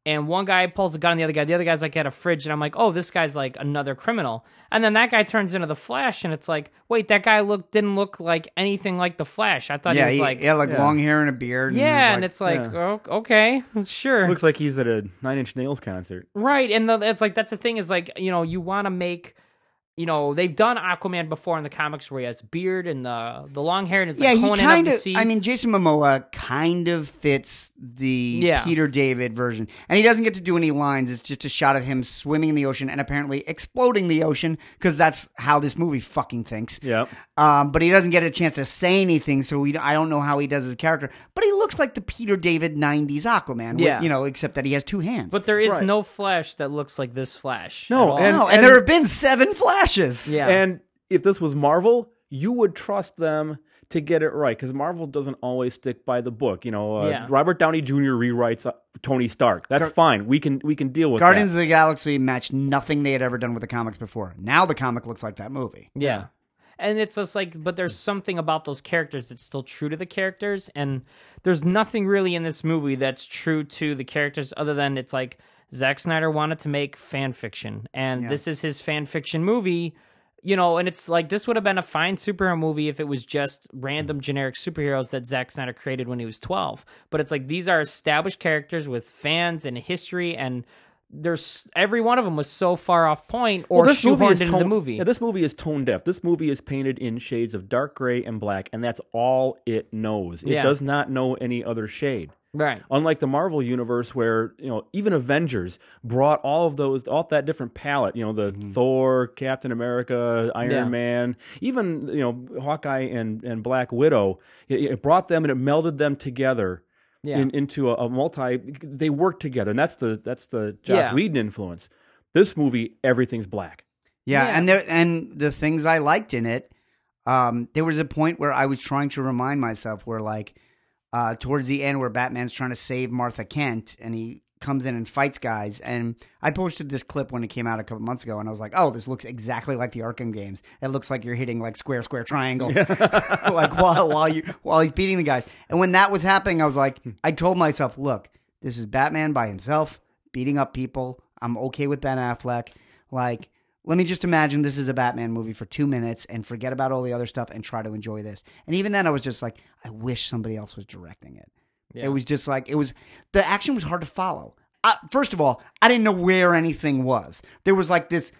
and one guy pulls a gun on the other guy's like at a fridge, and I'm like, oh, this guy's like another criminal. And then that guy turns into the Flash, and it's like, wait, that guy didn't look like anything like the Flash. I thought he was like, long hair and a beard. And it's like, oh, okay, sure. Looks like he's at a Nine Inch Nails concert. Right, and it's like, that's the thing is like, you want to make, they've done Aquaman before in the comics where he has beard and the long hair, and it's like Conan of the Sea. I mean, Jason Momoa kind of fits the Peter David version, and he doesn't get to do any lines. It's just a shot of him swimming in the ocean and apparently exploding the ocean, because that's how this movie fucking thinks. Yeah. But he doesn't get a chance to say anything, so I don't know how he does his character. But he looks like the Peter David 90s Aquaman, except that he has two hands. But there is no Flash that looks like this Flash. No, and there have been 7 Flashes. Yeah. And if this was Marvel, you would trust them to get it right, because Marvel doesn't always stick by the book. Robert Downey Jr. rewrites Tony Stark. That's fine. We can deal with Guardians that. of the Galaxy matched nothing they had ever done with the comics before. Now the comic looks like that movie. Yeah. And it's just like, but there's something about those characters that's still true to the characters, and there's nothing really in this movie that's true to the characters other than it's like Zack Snyder wanted to make fan fiction, and this is his fan fiction movie, and it's like, this would have been a fine superhero movie if it was just random generic superheroes that Zack Snyder created when he was 12. But it's like, these are established characters with fans and history, and there's every one of them was so far off point or shoehorned into the movie. Yeah, this movie is tone deaf. This movie is painted in shades of dark gray and black, and that's all it knows. It does not know any other shade. Right. Unlike the Marvel universe, where even Avengers brought all that different palette. The Thor, Captain America, Iron Man, even Hawkeye and Black Widow. It brought them and it melded them together into a multi. They work together, and that's the Joss Whedon influence. This movie, everything's black. Yeah, and the things I liked in it, there was a point where I was trying to remind myself where like. Towards the end where Batman's trying to save Martha Kent and he comes in and fights guys. And I posted this clip when it came out a couple months ago and I was like, oh, this looks exactly like the Arkham games. It looks like you're hitting like square, triangle, like while he's beating the guys. And when that was happening, I was like, I told myself, look, this is Batman by himself beating up people. I'm okay with Ben Affleck. Like, let me just imagine this is a Batman movie for 2 minutes and forget about all the other stuff and try to enjoy this. And even then I was just like, I wish somebody else was directing it. Yeah. It was just like, the action was hard to follow. First of all, I didn't know where anything was. There was like this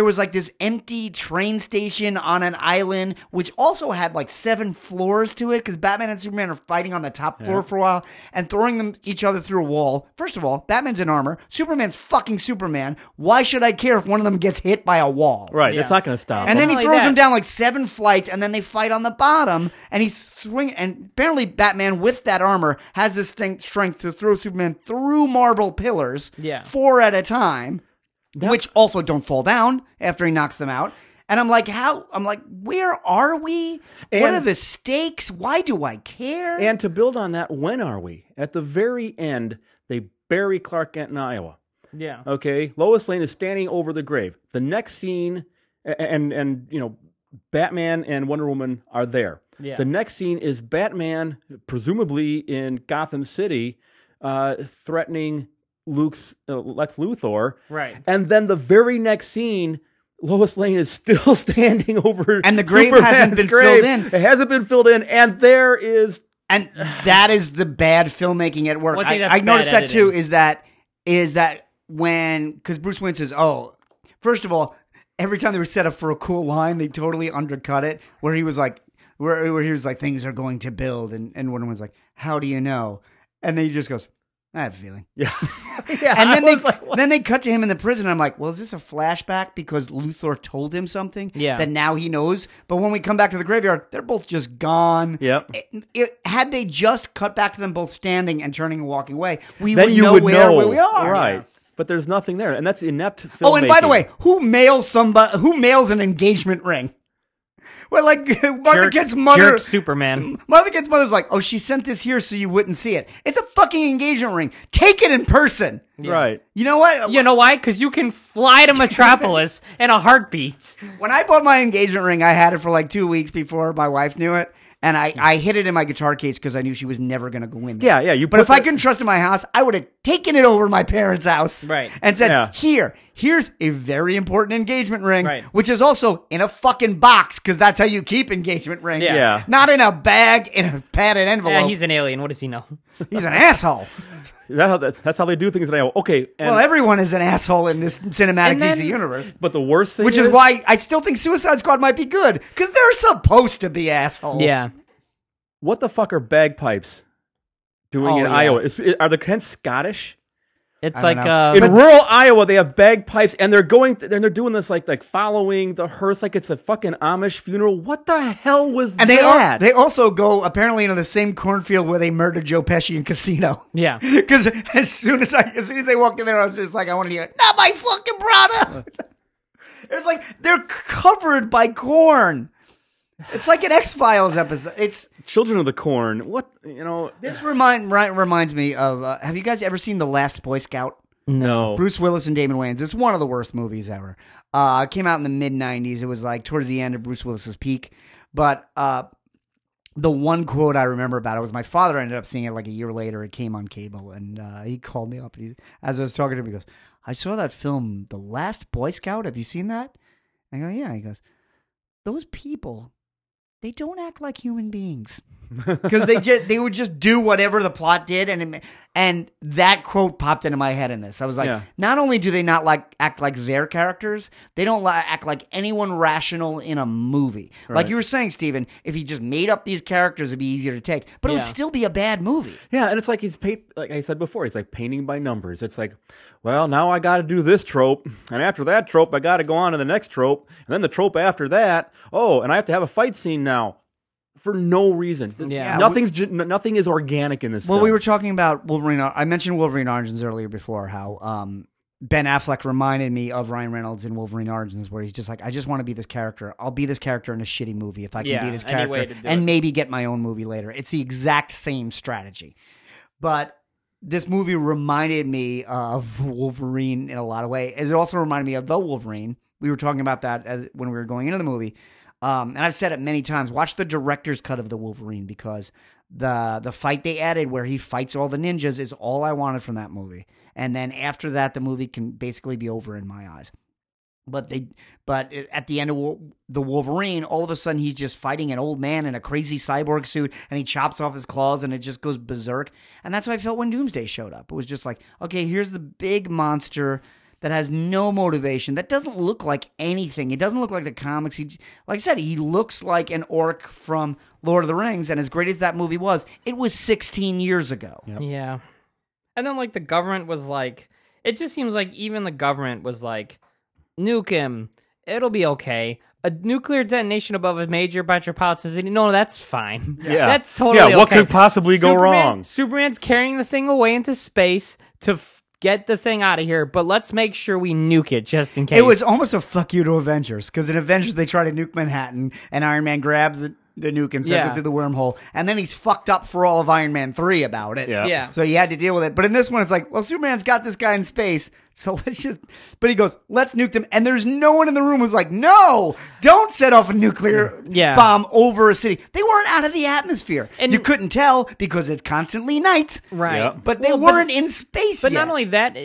empty train station on an island, which also had like 7 floors to it, because Batman and Superman are fighting on the top floor for a while and throwing each other through a wall. First of all, Batman's in armor. Superman's fucking Superman. Why should I care if one of them gets hit by a wall? Right, it's not going to stop. And then he throws them down like 7 flights, and then they fight on the bottom, and he's swinging. And apparently Batman, with that armor, has the strength to throw Superman through marble pillars 4 at a time. Which also don't fall down after he knocks them out. And I'm like, where are we? What are the stakes? Why do I care? And to build on that, when are we? At the very end, they bury Clark Kent in Iowa. Yeah. Okay. Lois Lane is standing over the grave. The next scene, and Batman and Wonder Woman are there. Yeah. The next scene is Batman, presumably in Gotham City, threatening Lex Luthor. Right. And then the very next scene, Lois Lane is still standing over and the grave Superman's hasn't been grave. filled in. It hasn't been filled in, and there is... And that is the bad filmmaking at work. I noticed that too, is that when... Because Bruce Wayne says, first of all, every time they were set up for a cool line, they totally undercut it, where he was like, things are going to build, and Wonder Woman's like, how do you know? And then he just goes, I have a feeling. Yeah. And then they cut to him in the prison. I'm like, well, is this a flashback because Luthor told him something that now he knows? But when we come back to the graveyard, they're both just gone. Yep. Had they just cut back to them both standing and turning and walking away, we would know where we are. Right. Yeah. But there's nothing there, and that's inept filmmaking. Oh, and by the way, who mails an engagement ring? Well, like Martha Kent's mother, jerk Superman. Martha Kent's mother's like, oh, she sent this here so you wouldn't see it. It's a fucking engagement ring. Take it in person. Yeah. Right. You know what? You know why? Because you can fly to Metropolis in a heartbeat. When I bought my engagement ring, I had it for like 2 weeks before my wife knew it. And I hid it in my guitar case because I knew she was never going to go in Yeah, there. yeah. But if I couldn't trust in my house, I would have taken it over to my parents' house. Right. And said, Yeah. here's a very important engagement ring, Right. which is also in a fucking box because that's how you keep engagement rings. Yeah. Yeah. Not in a bag, in a padded envelope. Yeah, he's an alien. What does he know? He's an asshole. That's how they do things now. Okay. And, Well, everyone is an asshole in this cinematic And then- DC universe. but the worst thing Which is why I still think Suicide Squad might be good because they're supposed to be assholes. Yeah. what the fuck are bagpipes doing in yeah. Iowa? Are the Kents Scottish? It's I don't like know. In rural Iowa, they have bagpipes, and they're doing this like following the hearse like it's a fucking Amish funeral. What the hell was And that? they also go apparently into the same cornfield where they murdered Joe Pesci in Casino. yeah. Because as soon as they walked in there, I was just like, I want to hear, not my fucking brother. It's like they're covered by corn. It's like an X-Files episode. It's Children of the Corn. What this reminds me of. Have you guys ever seen The Last Boy Scout? No. Bruce Willis and Damon Wayans. It's one of the worst movies ever. It came out in the mid-90s. It was like towards the end of Bruce Willis's peak. But the one quote I remember about it was my father ended up seeing it like a year later. It came on cable, and he called me up. And as I was talking to him, he goes, I saw that film, The Last Boy Scout. Have you seen that? I go, yeah. He goes, those people, they don't act like human beings. Because they would just do whatever the plot did, and that quote popped into my head in this. I was like, not only do they not act like their characters, they don't act like anyone rational in a movie. Right. Like you were saying, Steven, if he just made up these characters, it'd be easier to take, but it would still be a bad movie. Yeah, and it's like like I said before, it's like painting by numbers. It's like, well, now I got to do this trope, and after that trope, I got to go on to the next trope, and then the trope after that. Oh, and I have to have a fight scene now. For no reason. Yeah. Nothing is organic in this Well, film. we were talking about Wolverine. I mentioned Wolverine Origins earlier before, how Ben Affleck reminded me of Ryan Reynolds in Wolverine Origins, where he's just like, I just want to be this character. I'll be this character in a shitty movie if I can be this any way character to do and it. maybe get my own movie later. It's the exact same strategy. But this movie reminded me of Wolverine in a lot of ways. It also reminded me of The Wolverine. We were talking about that when we were going into the movie. And I've said it many times. Watch the director's cut of The Wolverine because the fight they added where he fights all the ninjas is all I wanted from that movie. And then after that, the movie can basically be over in my eyes. But at the end of the Wolverine, all of a sudden he's just fighting an old man in a crazy cyborg suit, and he chops off his claws, and it just goes berserk. And that's how I felt when Doomsday showed up. It was just like, okay, here's the big monster that has no motivation, that doesn't look like anything. It doesn't look like the comics. Like I said, he looks like an orc from Lord of the Rings, and as great as that movie was, it was 16 years ago. Yep. Yeah. And then, like, the government was like, it just seems like even the government was like, nuke him. It'll be okay. A nuclear detonation above a major metropolitan city. No, that's fine. Yeah. That's totally Yeah, what okay. could possibly go wrong? Superman's carrying the thing away into space to get the thing out of here, but let's make sure we nuke it just in case. It was almost a fuck you to Avengers, because in Avengers they try to nuke Manhattan, and Iron Man grabs the nuke and sends it through the wormhole, and then he's fucked up for all of Iron Man 3 about it. Yeah. Yeah. So he had to deal with it. But in this one, it's like, well, Superman's got this guy in space, so let's just... But he goes, let's nuke them. And there's no one in the room who's like, no, don't set off a nuclear bomb over a city. They weren't out of the atmosphere. And you couldn't tell because it's constantly night. right. Yeah. But they weren't in space But yet. not only that,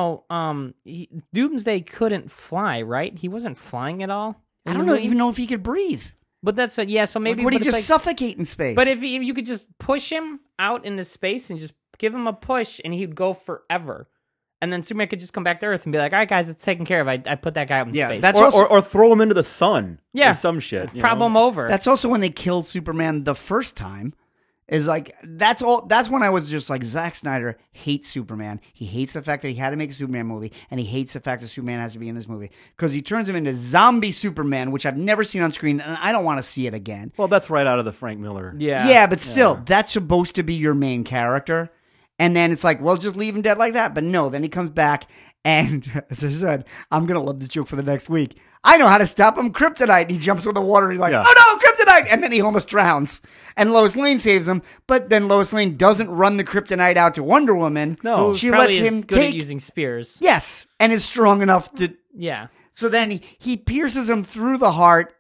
Doomsday couldn't fly, right? He wasn't flying at all. I don't even know if he could breathe. But that's so maybe. Would he but it's just suffocate in space? But if you could just push him out into space and just give him a push, and he'd go forever, and then Superman could just come back to Earth and be like, "All right, guys, it's taken care of. I put that guy out in space. that's Or throw him into the sun. Yeah. Or some shit. Problem over." That's also when they killed Superman the first time. Is like that's when I was just like, Zack Snyder hates Superman. He hates the fact that he had to make a Superman movie, and he hates the fact that Superman has to be in this movie because he turns him into zombie Superman, which I've never seen on screen, and I don't want to see it again. Well, that's right out of the Frank Miller. yeah, But still, that's supposed to be your main character, and then it's like, well, just leave him dead like that. But no, then he comes back, and as I said, I'm gonna love this joke for the next week. I know how to stop him, kryptonite. And he jumps in the water. And he's like, Yeah. oh no, kryptonite! And then he almost drowns. And Lois Lane saves him, but then Lois Lane doesn't run the kryptonite out to Wonder Woman. No. Who she probably lets him is good take. at using spears. Yes, and is strong enough to. Yeah, So then he pierces him through the heart,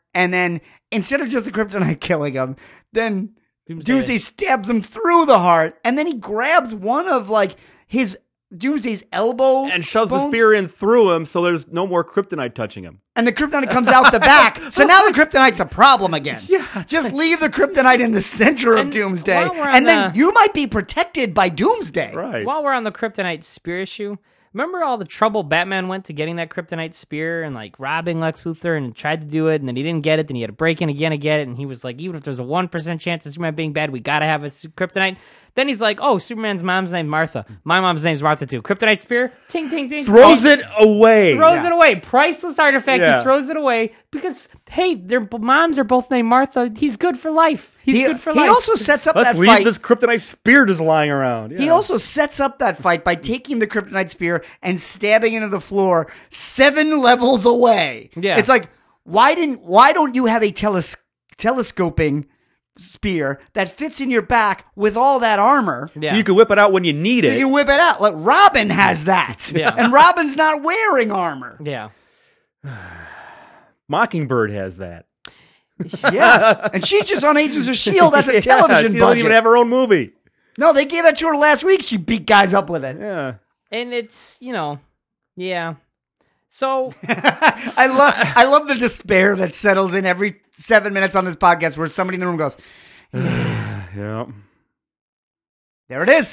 and then instead of just the kryptonite killing him, then Doomsday stabs him through the heart, and then he grabs one of like his Doomsday's elbow and shoves bones, the spear in through him, so there's no more kryptonite touching him. and the kryptonite comes out the back. So now the kryptonite's a problem again. Yeah, just leave the kryptonite in the center of Doomsday, and then you might be protected by Doomsday. Right. While we're on the kryptonite spear issue, remember all the trouble Batman went to getting that kryptonite spear and like robbing Lex Luthor and tried to do it, and then he didn't get it, then he had to break in again to get it, and he was like, even if there's a 1% chance of Superman being bad, we gotta have a kryptonite. Then he's like, oh, Superman's mom's named Martha. My mom's name's Martha too. Kryptonite spear, ting, ting, ting. Throws it away. Throws it away. Priceless artifact. Yeah. He throws it away because, hey, their moms are both named Martha. He's good for life. He's good for life. He also sets up Let's that leave fight. this kryptonite spear just lying around. Yeah. He also sets up that fight by taking the kryptonite spear and stabbing into the floor 7 levels away. Yeah. It's like, why don't you have a telescoping spear that fits in your back with all that armor? Yeah. So you can whip it out when you need So it. you whip it out. Like Robin has that. Yeah. And Robin's not wearing armor. Yeah. Mockingbird has that. Yeah. And she's just on Agents of S.H.I.E.L.D. That's a Yeah, television she budget. doesn't even have her own movie. No, they gave that to her last week. She beat guys up with it. Yeah. And it's, yeah. So, I love the despair that settles in every 7 minutes on this podcast where somebody in the room goes, Yeah. there it is.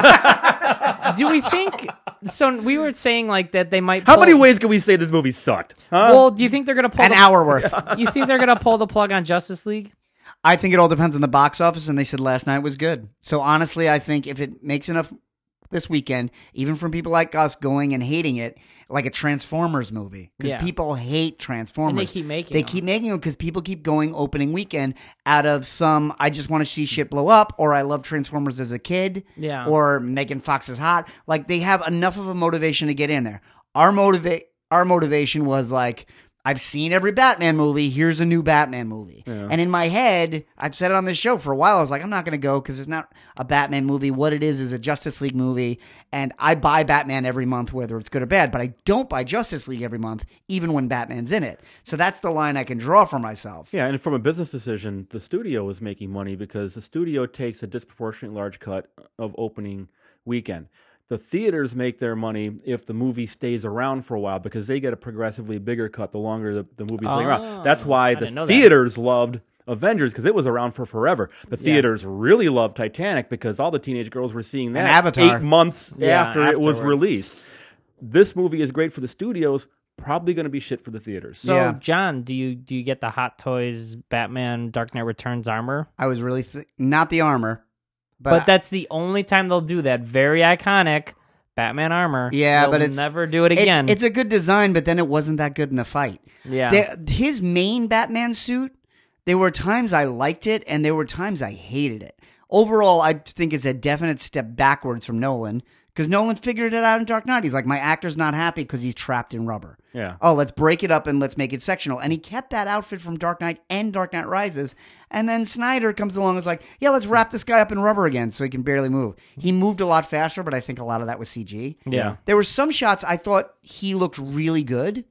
do we think... So, we were saying, like, that they might... How many ways can we say this movie sucked? Huh? Well, do you think they're going to pull... An hour worth. You think they're going to pull the plug on Justice League? I think it all depends on the box office, and they said last night was good. So honestly, I think if it makes enough this weekend, even from people like us going and hating it, like a Transformers movie, because Yeah. people hate Transformers. And they keep making They them. keep making them because people keep going opening weekend out of some, I just want to see shit blow up, or I love Transformers as a kid, Yeah. or Megan Fox is hot. Like, they have enough of a motivation to get in there. Our motivation was like, I've seen every Batman movie. Here's a new Batman movie. Yeah. And in my head, I've said it on this show for a while. I was like, I'm not going to go because it's not a Batman movie. What it is a Justice League movie. And I buy Batman every month, whether it's good or bad. But I don't buy Justice League every month, even when Batman's in it. So that's the line I can draw for myself. Yeah, and from a business decision, the studio is making money because the studio takes a disproportionately large cut of opening weekend. The theaters make their money if the movie stays around for a while because they get a progressively bigger cut the longer the movie's staying around. That's why the didn't know that. theaters loved Avengers because it was around for forever. The theaters really loved Titanic because all the teenage girls were seeing that Avatar. 8 months Yeah, after it was afterwards. released. This movie is great for the studios, probably going to be shit for the theaters. So, Yeah. John, do you get the Hot Toys Batman Dark Knight Returns armor? I was really, not the armor. But that's the only time they'll do that. Very iconic Batman armor. Yeah, They'll but it's never do it again. It's a good design, but then it wasn't that good in the fight. Yeah. His main Batman suit, there were times I liked it, and there were times I hated it. Overall, I think it's a definite step backwards from Nolan, because Nolan figured it out in Dark Knight. He's like, my actor's not happy because he's trapped in rubber. Yeah. Oh, let's break it up and let's make it sectional. And he kept that outfit from Dark Knight and Dark Knight Rises. And then Snyder comes along and is like, yeah, let's wrap this guy up in rubber again so he can barely move. He moved a lot faster, but I think a lot of that was CG. Yeah. There were some shots I thought he looked really good.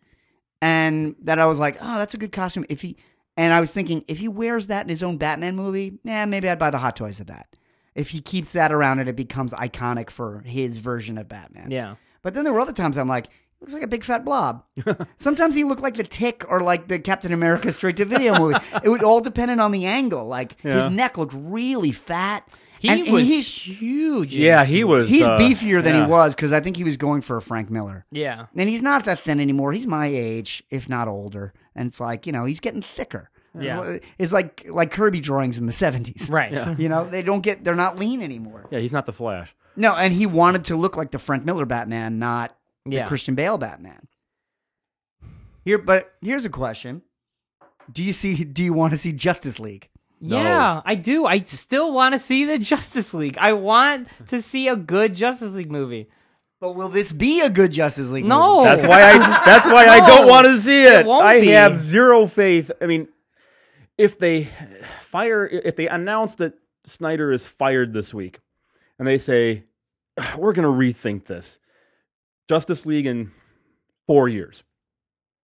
And that I was like, oh, that's a good costume. And I was thinking, if he wears that in his own Batman movie, maybe I'd buy the Hot Toys of that. If he keeps that around and it becomes iconic for his version of Batman. Yeah. But then there were other times I'm like, he looks like a big fat blob. Sometimes he looked like the Tick or like the Captain America straight-to-video movie. It would all depend on the angle. Like, his neck looked really fat. He was huge. in Yeah, this he movie. was. He's beefier than yeah. he was because I think he was going for a Frank Miller. Yeah. And he's not that thin anymore. He's my age, if not older. And it's like, he's getting thicker. Yeah. It's like Kirby drawings in the 70s. Right. They're not lean anymore. Yeah, he's not the Flash. No, and he wanted to look like the Frank Miller Batman, not the Yeah. Christian Bale Batman. Here's a question. Do you want to see Justice League? Yeah, I do. I still want to see the Justice League. I want to see a good Justice League movie. But will this be a good Justice League No. movie? That's why I No, don't want to see it. it won't I be. have zero faith. I mean, if they announce that Snyder is fired this week, and they say we're going to rethink this, Justice League in 4 years.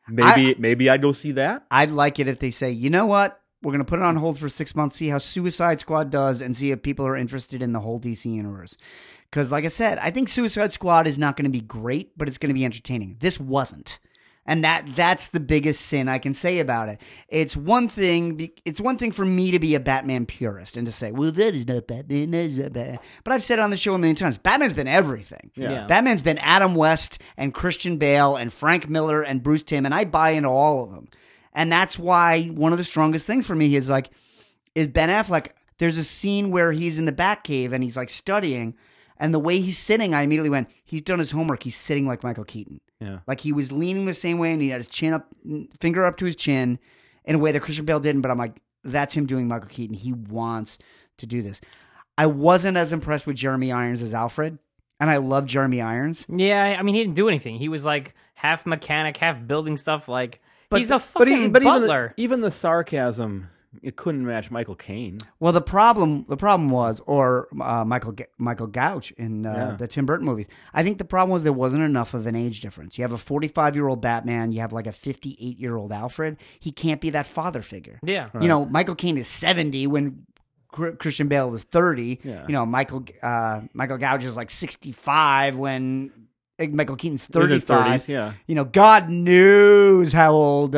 Maybe I'd go see that. I'd like it if they say, you know what? We're going to put it on hold for 6 months, see how Suicide Squad does, and see if people are interested in the whole DC universe. Because, like I said, I think Suicide Squad is not going to be great, but it's going to be entertaining. This wasn't. And that's the biggest sin I can say about it. It's one thing for me to be a Batman purist and to say, well, that is not Batman, that is not Batman. But I've said it on the show a million times, Batman's been everything. Yeah. Batman's been Adam West and Christian Bale and Frank Miller and Bruce Timm, and I buy into all of them. And that's why one of the strongest things for me is Ben Affleck. There's a scene where he's in the Batcave and he's like studying, and the way he's sitting, I immediately went, he's done his homework. He's sitting like Michael Keaton. Yeah. Like he was leaning the same way and he had his finger up to his chin in a way that Christian Bale didn't. But I'm like, that's him doing Michael Keaton. He wants to do this. I wasn't as impressed with Jeremy Irons as Alfred. And I love Jeremy Irons. Yeah, I mean, he didn't do anything. He was like half mechanic, half building stuff. Like, he's a fucking butler. Even the sarcasm, it couldn't match Michael Caine. Well, the problem was, or Michael Gouch in the Tim Burton movies. I think the problem was there wasn't enough of an age difference. You have a 45-year-old Batman. You have like a 58-year-old Alfred. He can't be that father figure. Yeah. Right. You know, Michael Caine is 70 when Christian Bale was 30. Yeah. You know, Michael Gouch is like 65 when Michael Keaton's 35. 30s, yeah. You know, God knows how old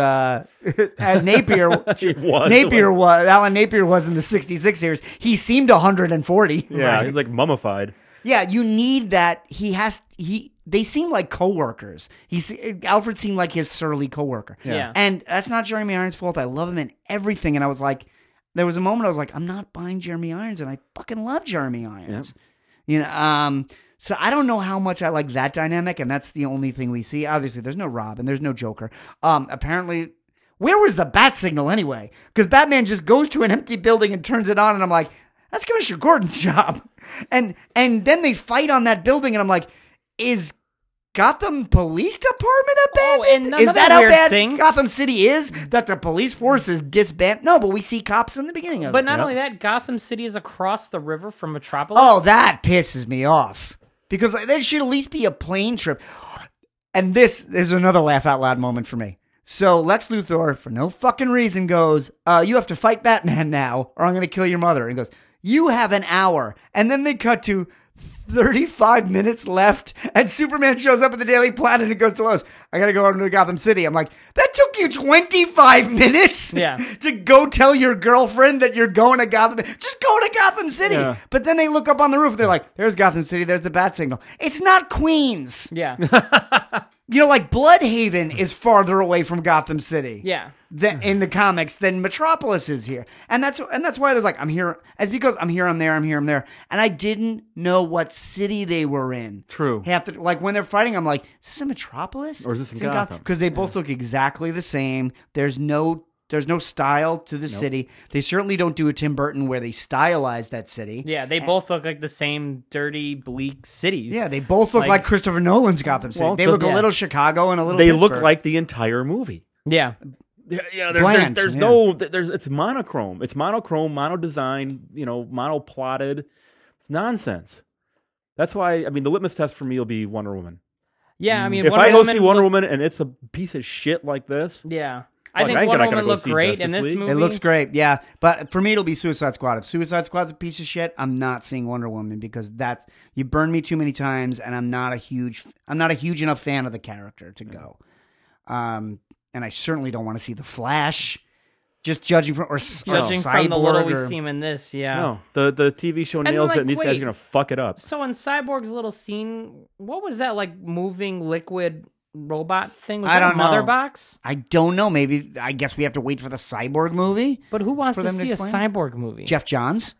Napier was. Alan Napier was in the 66 years. He seemed 140. Yeah, right? He's like mummified. Yeah, you need that. They seem like coworkers. Alfred seemed like his surly coworker. Yeah. And that's not Jeremy Irons' fault. I love him in everything. And I was like, there was a moment I was like, I'm not buying Jeremy Irons, and I fucking love Jeremy Irons. Yep. You know, so I don't know how much I like that dynamic, and that's the only thing we see. Obviously, there's no Robin, there's no Joker. Apparently, where was the bat signal anyway? Because Batman just goes to an empty building and turns it on, and I'm like, that's Commissioner Gordon's job. And then they fight on that building, and I'm like, is Gotham Police Department abandoned? And is that how bad thing? Gotham City is? That the police force is disbanded? No, but we see cops in the beginning of it. But not only that, Gotham City is across the river from Metropolis. Oh, that pisses me off. Because there should at least be a plane trip. And this is another laugh out loud moment for me. So Lex Luthor, for no fucking reason, goes, you have to fight Batman now, or I'm going to kill your mother. And he goes, you have an hour. And then they cut to 35 minutes left, and Superman shows up at the Daily Planet and goes to Lois, I gotta go over to Gotham City. I'm like, that took you 25 minutes to go tell your girlfriend that you're going to Gotham. Just go to Gotham City. Yeah. But then they look up on the roof, they're like, there's Gotham City, there's the bat signal. It's not Queens. Yeah. You know, like Bloodhaven is farther away from Gotham City. Yeah. In the comics than Metropolis is here. And that's why there's like, I'm here. It's because I'm here, I'm there, I'm here, I'm there. And I didn't know what city they were in. True. Like when they're fighting, I'm like, is this in Metropolis? Or is this in Gotham? Because they both look exactly the same. There's no style to the city. They certainly don't do a Tim Burton where they stylize that city. Yeah, they both look like the same dirty, bleak cities. Yeah, they both look like Christopher Nolan's Gotham City. Well, they look a little Chicago and a little Pittsburgh. Look like the entire movie. Yeah. Yeah, it's monochrome. It's monochrome, mono design, mono plotted. It's nonsense. That's why, I mean, the litmus test for me will be Wonder Woman. Yeah, I mean, if I go see Wonder Woman and it's a piece of shit like this. Yeah. I think Wonder Woman looked great in this movie. It looks great, yeah. But for me, it'll be Suicide Squad. If Suicide Squad's a piece of shit, I'm not seeing Wonder Woman because you burned me too many times, and I'm not a huge enough fan of the character to go. And I certainly don't want to see the Flash. Just judging from the little we see him in this, yeah. No, the TV show nails it, and these guys are gonna fuck it up. So in Cyborg's little scene, what was that like moving liquid robot thing? Was that a mother box? I don't know. Maybe I guess we have to wait for the Cyborg movie. But who wants to see a Cyborg movie? Jeff Johns.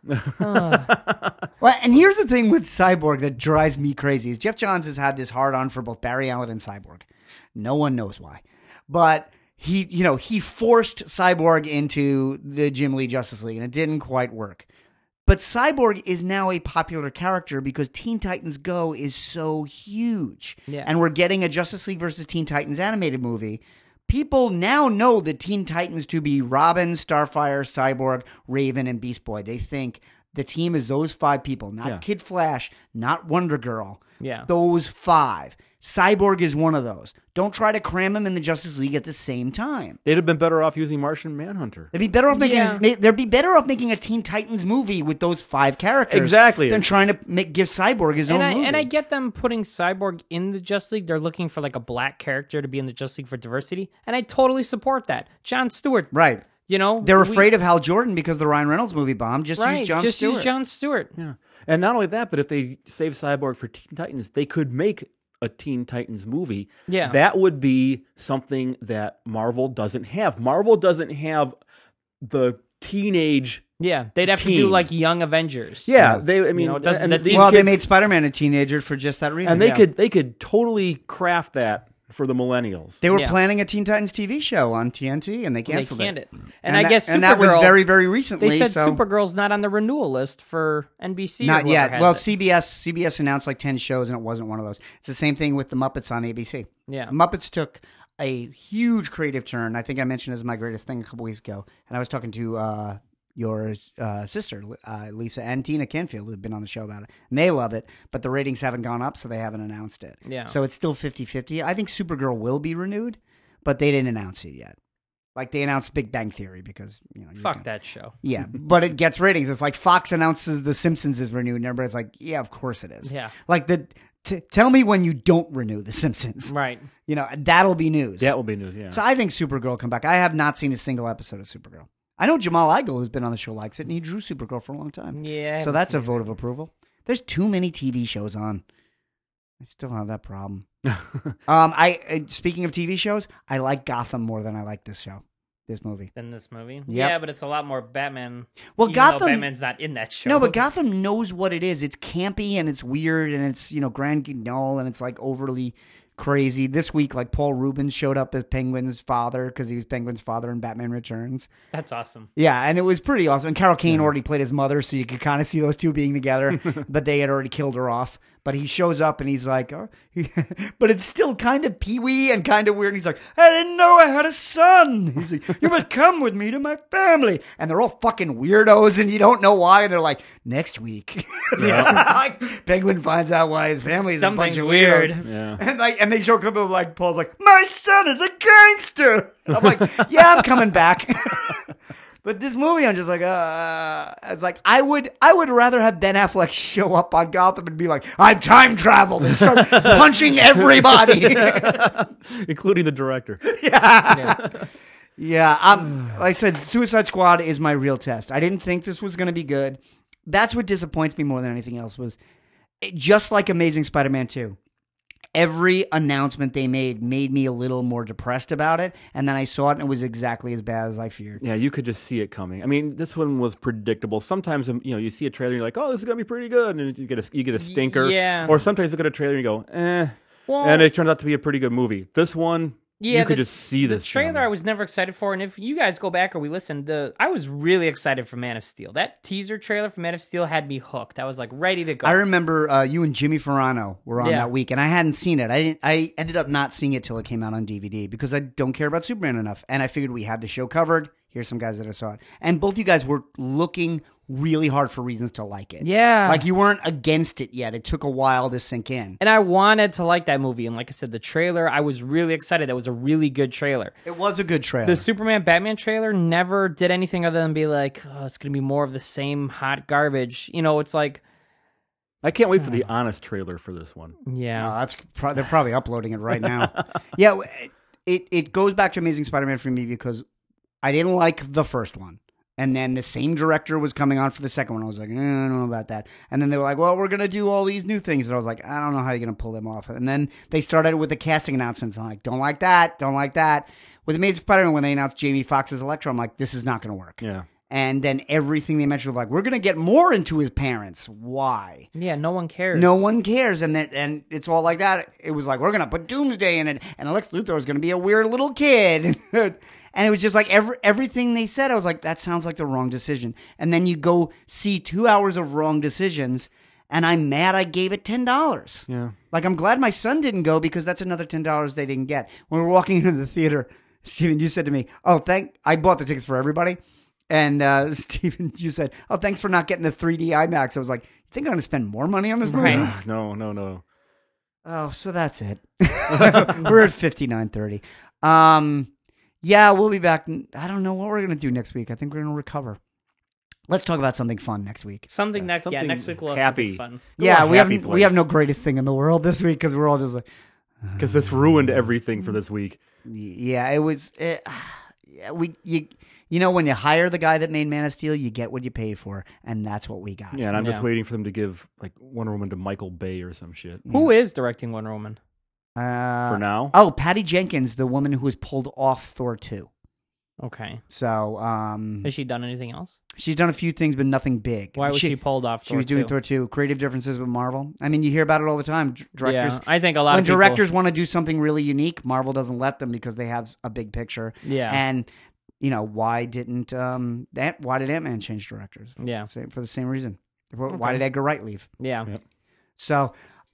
Well, and here's the thing with Cyborg that drives me crazy is Jeff Johns has had this hard on for both Barry Allen and Cyborg. No one knows why. But he forced Cyborg into the Jim Lee Justice League, and it didn't quite work. But Cyborg is now a popular character because Teen Titans Go is so huge. Yeah. And we're getting a Justice League versus Teen Titans animated movie. People now know the Teen Titans to be Robin, Starfire, Cyborg, Raven, and Beast Boy. They think the team is those 5 people, not Kid Flash, not Wonder Girl. Yeah. Those 5. Cyborg is one of those. Don't try to cram him in the Justice League at the same time. They'd have been better off using Martian Manhunter. They'd be better off making a Teen Titans movie with those 5 characters. Exactly. Than trying to give Cyborg his own movie. And I get them putting Cyborg in the Justice League. They're looking for like a black character to be in the Justice League for diversity, and I totally support that. Jon Stewart, right? You know, they're afraid of Hal Jordan because the Ryan Reynolds movie bombed. Just use Jon Stewart. Use Jon Stewart. Yeah, and not only that, but if they save Cyborg for Teen Titans, they could make a Teen Titans movie. Yeah. That would be something that Marvel doesn't have. Marvel doesn't have the teenage. Yeah, they'd have to do like Young Avengers. Yeah, they. I mean, they made Spider-Man a teenager for just that reason. And they could totally craft that for the millennials. They were planning a Teen Titans TV show on TNT, and they canceled it. And I guess Supergirl, and that was very, very recently. They said Supergirl's not on the renewal list for NBC. Not yet. Well, it. CBS announced like 10 shows, and it wasn't one of those. It's the same thing with the Muppets on ABC. Yeah, Muppets took a huge creative turn. I think I mentioned it as my greatest thing a couple weeks ago, and I was talking to your sister, Lisa, and Tina Canfield, who've been on the show about it. And they love it, but the ratings haven't gone up, so they haven't announced it. Yeah. So it's still 50-50. I think Supergirl will be renewed, but they didn't announce it yet. Like, they announced Big Bang Theory because, Fuck that show. Yeah, but it gets ratings. It's like Fox announces The Simpsons is renewed, and everybody's like, yeah, of course it is. Yeah. Like, tell me when you don't renew The Simpsons. Right. That'll be news. That will be news, yeah. So I think Supergirl will come back. I have not seen a single episode of Supergirl. I know Jamal Igle, who's been on the show, likes it, and he drew Supergirl for a long time. Yeah. So that's a vote of approval. There's too many TV shows on. I still have that problem. Speaking of TV shows, I like Gotham more than I like this movie. Than this movie? Yep. Yeah, but it's a lot more Batman. Well, Gotham. Batman's not in that show. No, but Gotham knows what it is. It's campy and it's weird and it's, Grand Guignol and it's like overly crazy. This week, like Paul Rubens showed up as Penguin's father because he was Penguin's father in Batman Returns. That's awesome. Yeah, and it was pretty awesome. And Carol Kane already played his mother, so you could kind of see those two being together, but they had already killed her off. But he shows up and he's like, but it's still kind of Pee-wee and kind of weird. And he's like, I didn't know I had a son. He's like, you must come with me to my family. And they're all fucking weirdos and you don't know why. And they're like, next week. Like, Penguin finds out why his family is a bunch of weird. Yeah. And they show a clip of like, Paul's like, my son is a gangster. And I'm like, yeah, I'm coming back. But this movie, I'm just like, it's like I would rather have Ben Affleck show up on Gotham and be like, I've time traveled and start punching everybody, including the director. Yeah. Like I said, Suicide Squad is my real test. I didn't think this was going to be good. That's what disappoints me more than anything else. Was just like Amazing Spider-Man 2. Every announcement they made me a little more depressed about it, and then I saw it and it was exactly as bad as I feared. Yeah, you could just see it coming. I mean, this one was predictable. Sometimes you see a trailer and you're like, oh, this is gonna be pretty good, and you get a stinker. Yeah. Or sometimes you look at a trailer and you go, Well, and it turns out to be a pretty good movie. This one, you could just see this. The trailer coming. I was never excited for, and if you guys go back or we listen, I was really excited for Man of Steel. That teaser trailer for Man of Steel had me hooked. I was like ready to go. I remember you and Jimmy Farano were on that week, and I hadn't seen it. I ended up not seeing it till it came out on DVD because I don't care about Superman enough, and I figured we had the show covered. Here's some guys that I saw it, and both you guys were looking really hard for reasons to like it. Yeah. Like you weren't against it yet. It took a while to sink in. And I wanted to like that movie. And like I said, the trailer, I was really excited. That was a really good trailer. It was a good trailer. The Superman Batman trailer never did anything other than be like, oh, it's going to be more of the same hot garbage. It's like... I can't wait for the honest trailer for this one. Yeah. They're probably uploading it right now. Yeah, it goes back to Amazing Spider-Man for me because I didn't like the first one. And then the same director was coming on for the second one. I was like, I don't know about that. And then they were like, well, we're going to do all these new things. And I was like, I don't know how you're going to pull them off. And then they started with the casting announcements. I'm like, don't like that. Don't like that. With Amazing Spider-Man, when they announced Jamie Foxx as Electro, I'm like, this is not going to work. Yeah. And then everything they mentioned was like, we're going to get more into his parents. Why? Yeah, no one cares. No one cares. And it's all like that. It was like, we're going to put Doomsday in it. And Lex Luthor is going to be a weird little kid. And it was just like everything they said, I was like, that sounds like the wrong decision. And then you go see 2 hours of wrong decisions, and I'm mad I gave it $10. Yeah. Like, I'm glad my son didn't go because that's another $10 they didn't get. When we were walking into the theater, Steven, you said to me, I bought the tickets for everybody. And Steven, you said, oh, thanks for not getting the 3D IMAX. I was like, you think I'm going to spend more money on this movie? Right. No. Oh, so that's it. We're at 59:30. Yeah, we'll be back. I don't know what we're gonna do next week. I think we're gonna recover. Let's talk about something fun next week. Next week we'll have happy. something fun. Yeah, a we happy have place. no greatest thing in the world this week because we're all just like, Because this ruined everything for this week. yeah, it was. You know, when you hire the guy that made Man of Steel, you get what you paid for, and that's what we got. Yeah, and I'm just Yeah. waiting for them to give like Wonder Woman to Michael Bay or some shit. Who is directing Wonder Woman? For now. Oh, Patty Jenkins, the woman who was pulled off Thor 2. Okay. So, Has she done anything else? she's done a few things, but nothing big. Why was she pulled off? She was doing Thor 2. Creative differences with Marvel. I mean, you hear about it all the time. Directors. Yeah, I think a lot when of people, directors want to do something really unique, Marvel doesn't let them because they have a big picture. Yeah. And you know, why did Ant-Man change directors? Yeah. For the same reason. Why did Edgar Wright leave? Yeah. Yep. So,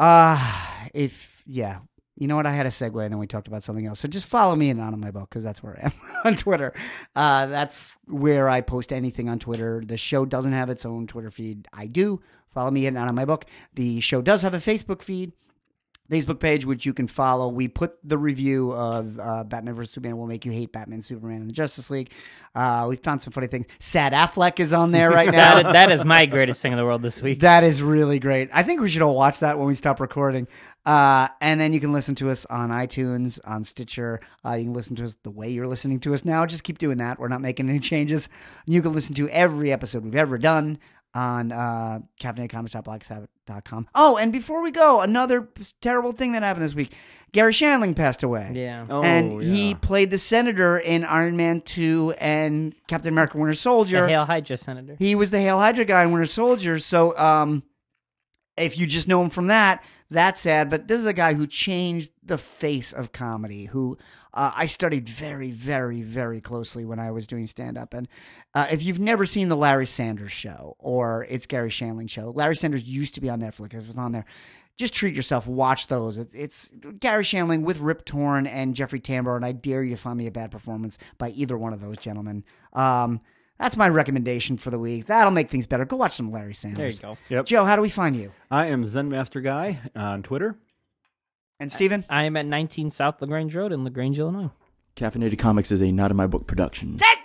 you know what? I had a segue and then we talked about something else. So just follow me and Not On My Book because that's where I am on Twitter. That's where I post anything on Twitter. The show doesn't have its own Twitter feed. I do. Follow me at Not On My Book. The show does have a Facebook feed. Facebook page, which you can follow. We put the review of Batman vs. Superman Will Make You Hate Batman, Superman, and the Justice League. We found some funny things. Sad Affleck is on there right now. that is my greatest thing in the world this week. That is really great. I think we should all watch that when we stop recording. And then you can listen to us on iTunes, on Stitcher. You can listen to us the way you're listening to us now. Just keep doing that. We're not making any changes. You can listen to every episode we've ever done on caffeinatedcomics.blogspot.com. Oh, and before we go, another terrible thing that happened this week. Gary Shandling passed away. Yeah. Oh, And he yeah. played the Senator in Iron Man 2 and Captain America Winter Soldier. The Hail Hydra senator. He was the Hail Hydra guy in Winter Soldier. So if you just know him from that, that's sad. But this is a guy who changed the face of comedy, who I studied very, very, very closely when I was doing stand-up. And if you've never seen the Larry Sanders Show or It's Gary Shandling Show, Larry Sanders used to be on Netflix. It was on there. Just treat yourself. Watch those. It's Gary Shandling with Rip Torn and Jeffrey Tambor, and I dare you to find me a bad performance by either one of those gentlemen. That's my recommendation for the week. That'll make things better. Go watch some Larry Sanders. There you go. Yep. Joe, how do we find you? I am Zen Master Guy on Twitter. And Steven? I am at 19 South LaGrange Road in LaGrange, Illinois. Caffeinated Comics is a Not In My Book production. Thank